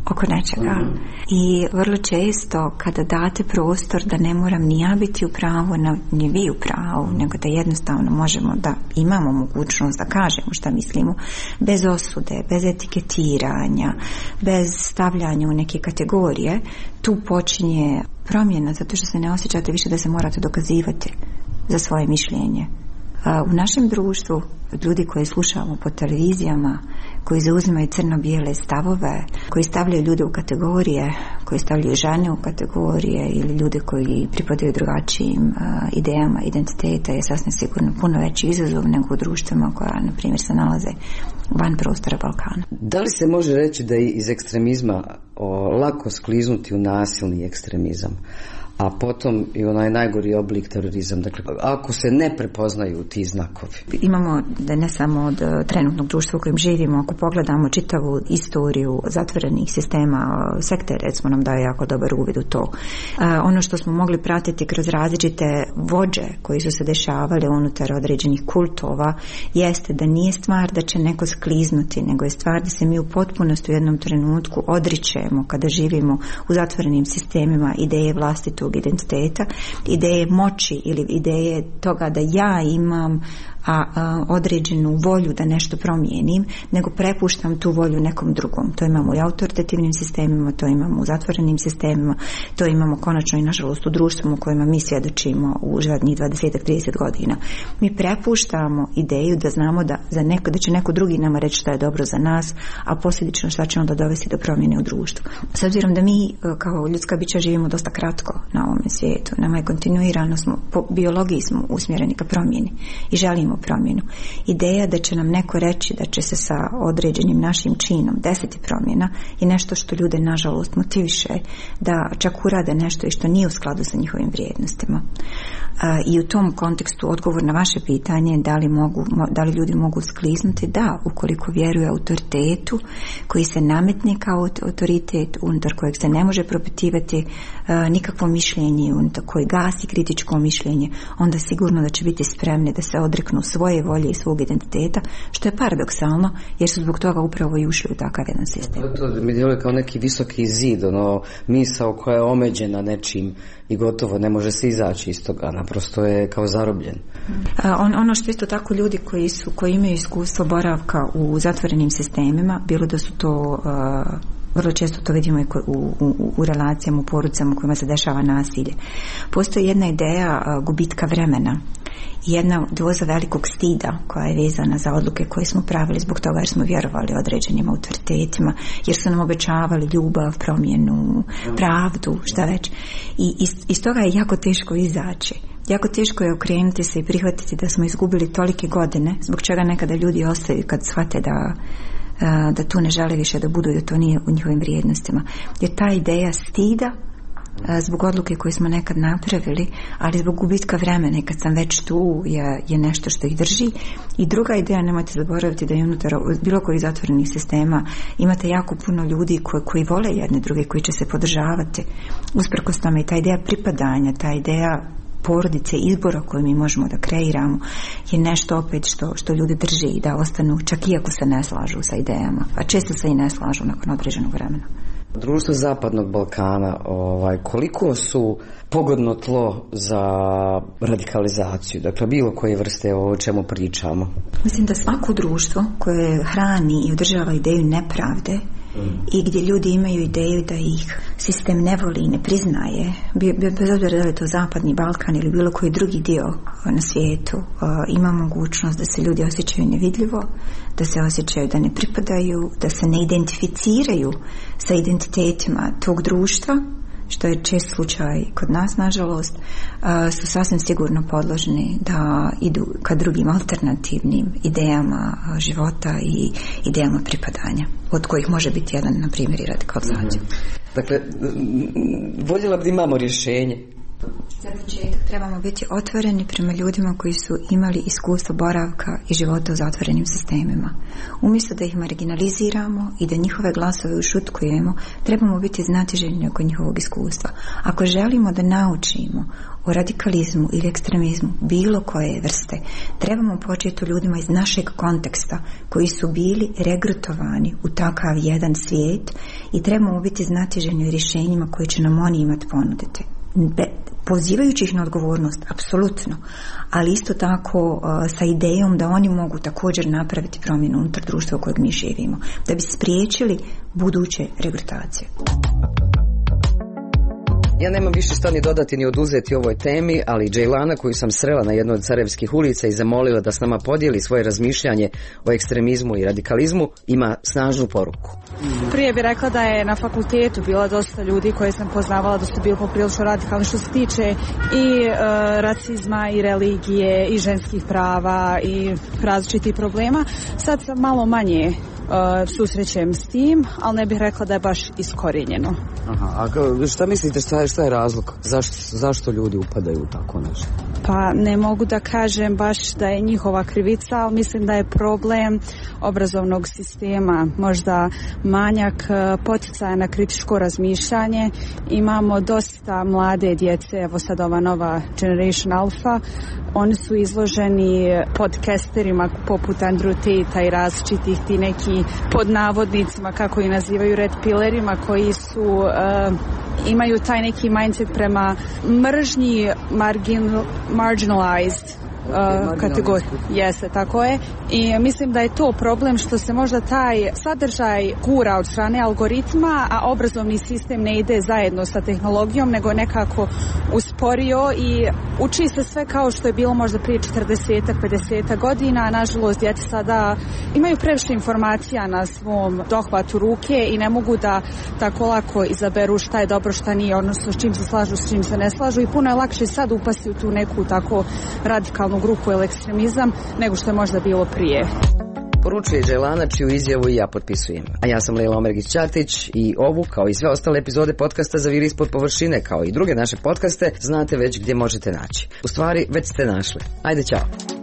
oko nečega. I vrlo često kada date prostor da ne moram ni ja biti u pravu, ni vi u pravu, nego da jednostavno možemo da imamo mogućnost da kažemo šta mislimo, bez osude, bez etiketiranja, bez stavljanja u neke kategorije, tu počinje promjena, zato što se ne osjećate više da se morate dokazivati za svoje mišljenje. U našem društvu ljudi koji slušamo po televizijama, koji zauzimaju crno-bijele stavove, koji stavljaju ljude u kategorije, koji stavljaju žene u kategorije ili ljude koji pripadaju drugačijim idejama identiteta je sasvim sigurno puno veći izazov nego u društvima koja, na primjer, se nalaze van prostora Balkana. Da li se može reći da je iz ekstremizma lako skliznuti u nasilni ekstremizam, a potom i onaj najgori oblik terorizam, dakle, ako se ne prepoznaju ti znakovi? Imamo da ne samo od trenutnog društva u kojem živimo, ako pogledamo čitavu istoriju zatvorenih sistema, sekte recimo nam daje jako dobar uvid u to. Ono što smo mogli pratiti kroz različite vođe koji su se dešavali unutar određenih kultova jeste da nije stvar da će neko skliznuti, nego je stvar da se mi u potpunosti u jednom trenutku odričemo kada živimo u zatvorenim sistemima ideje vlastitog identiteta, ideje moći ili ideje toga da ja imam određenu volju da nešto promijenim, nego prepuštam tu volju nekom drugom. To imamo i autoritativnim sistemima, to imamo u zatvorenim sistemima, to imamo konačno i nažalost u društvu u kojima mi svjedočimo u zadnjih 20-30 godina. Mi prepuštamo ideju da znamo da će neko drugi nama reći šta je dobro za nas, a posljedično šta će onda dovesti do promjene u društvu. S obzirom da mi kao ljudska bića živimo dosta kratko na ovome svijetu, nama je kontinuirano, po biologiji smo usmjereni ka promjeni i želimo promjenu. Ideja da će nam neko reći da će se sa određenim našim činom desiti promjena je nešto što ljude nažalost motiviše da čak urade nešto i što nije u skladu sa njihovim vrijednostima. I u tom kontekstu odgovor na vaše pitanje da li ljudi mogu skliznuti, da, ukoliko vjeruje autoritetu koji se nametne kao autoritet unutar kojeg se ne može propitivati nikakvo mišljenje, unutar koji gasi kritičko mišljenje, onda sigurno da će biti spremni da se odreknu svoje volje i svog identiteta, što je paradoksalno jer su zbog toga upravo i ušli u takav jedan sistem. To mi djeluje kao neki visoki zid, misao koja je omeđena nečim i gotovo ne može se izaći iz toga, naprosto je kao zarobljen. Ono što isto tako ljudi koji imaju iskustvo boravka u zatvorenim sistemima, bilo da su to vrlo često to vidimo i u relacijama, u porodicama u kojima se dešava nasilje. Postoji jedna ideja gubitka vremena, jedna doza velikog stida koja je vezana za odluke koje smo pravili zbog toga jer smo vjerovali određenim autoritetima, jer su nam obećavali ljubav, promjenu, pravdu, šta već. I iz toga je jako teško izaći. Jako teško je okrenuti se i prihvatiti da smo izgubili tolike godine, zbog čega nekada ljudi ostaju kad shvate da tu ne žele više da budu i da to nije u njihovim vrijednostima. Jer ta ideja stida zbog odluke koje smo nekad napravili, ali zbog gubitka vremena i kad sam već tu je nešto što ih drži. I druga ideja, nemojte zaboraviti da je unutar bilo kojih zatvorenih sistema imate jako puno ljudi koji vole jedne druge, koji će se podržavati usprkos tome, i ta ideja pripadanja, ta ideja porodice, izbora koje mi možemo da kreiramo je nešto opet što ljudi drži i da ostanu čak iako se ne slažu sa idejama, a često se i ne slažu nakon određenog vremena. Društvo Zapadnog Balkana, koliko su pogodno tlo za radikalizaciju, dakle bilo koje vrste o čemu pričamo? Mislim da svako društvo koje hrani i održava ideju nepravde i gdje ljudi imaju ideju da ih sistem ne voli i ne priznaje, bez obzira da li je to Zapadni Balkan ili bilo koji drugi dio na svijetu, ima mogućnost da se ljudi osjećaju nevidljivo, da se osjećaju da ne pripadaju, da se ne identificiraju sa identitetima tog društva, što je čest slučaj kod nas, nažalost, su sasvim sigurno podložni da idu ka drugim alternativnim idejama života i idejama pripadanja, od kojih može biti jedan, na primjer, i radikalizacija. Dakle, voljela bi da imamo rješenje. Za početak trebamo biti otvoreni prema ljudima koji su imali iskustvo boravka i života u zatvorenim sistemima. Umjesto da ih marginaliziramo i da njihove glasove ušutkujemo, trebamo biti znatiželjni oko njihovog iskustva. Ako želimo da naučimo o radikalizmu ili ekstremizmu bilo koje vrste, trebamo početi u ljudima iz našeg konteksta koji su bili regrutovani u takav jedan svijet i trebamo biti znatiželjni rješenjima koje će nam oni imati ponuditi. Pozivajući ih na odgovornost, apsolutno, ali isto tako sa idejom da oni mogu također napraviti promjenu unutar društva u kojeg mi živimo, da bi spriječili buduće regrutacije. Ja nemam više šta ni dodati ni oduzeti ovoj temi, ali Džejlana, koju sam srela na jednoj od Sarajevskih ulica i zamolila da s nama podijeli svoje razmišljanje o ekstremizmu i radikalizmu, ima snažnu poruku. Prije bih rekla da je na fakultetu bila dosta ljudi koje sam poznavala da su bili poprilično radikalni što se tiče i rasizma i religije i ženskih prava i različitih problema. Sad sam malo manje susrećem s tim, ali ne bih rekla da je baš iskorijenjeno. Aha, a šta mislite, šta je razlog? Zašto ljudi upadaju u tako nešto? Pa ne mogu da kažem baš da je njihova krivica, ali mislim da je problem obrazovnog sistema, možda manjak poticaja na kritičko razmišljanje. Imamo dosta mlade djece, evo sad ova nova Generation Alpha, oni su izloženi podcasterima poput Andrew Tate-a i različitih ti neki pod navodnicima, kako i nazivaju, red pillerima, koji su imaju taj neki mindset prema mržnji marginalized kategorije. Jeste, tako je. I mislim da je to problem što se možda taj sadržaj gura od strane algoritma, a obrazovni sistem ne ide zajedno sa tehnologijom, nego nekako usporio i uči se sve kao što je bilo možda prije 40-50 godina, a nažalost djeca sada imaju previše informacija na svom dohvatu ruke i ne mogu da tako lako izaberu šta je dobro, šta nije, odnosno s čim se slažu, s čim se ne slažu, i puno je lakše sad upasti u tu neku tako radikalnu grupu ili ekstremizam nego što je možda bilo prije. Poručuje Džejlana, čiju izjavu i ja potpisujem. A ja sam Lejla Omergić-Ćatić i ovu, kao i sve ostale epizode podcasta Zaviri ispod površine, kao i druge naše podcaste, znate već gdje možete naći. U stvari, već ste našli. Ajde, čao.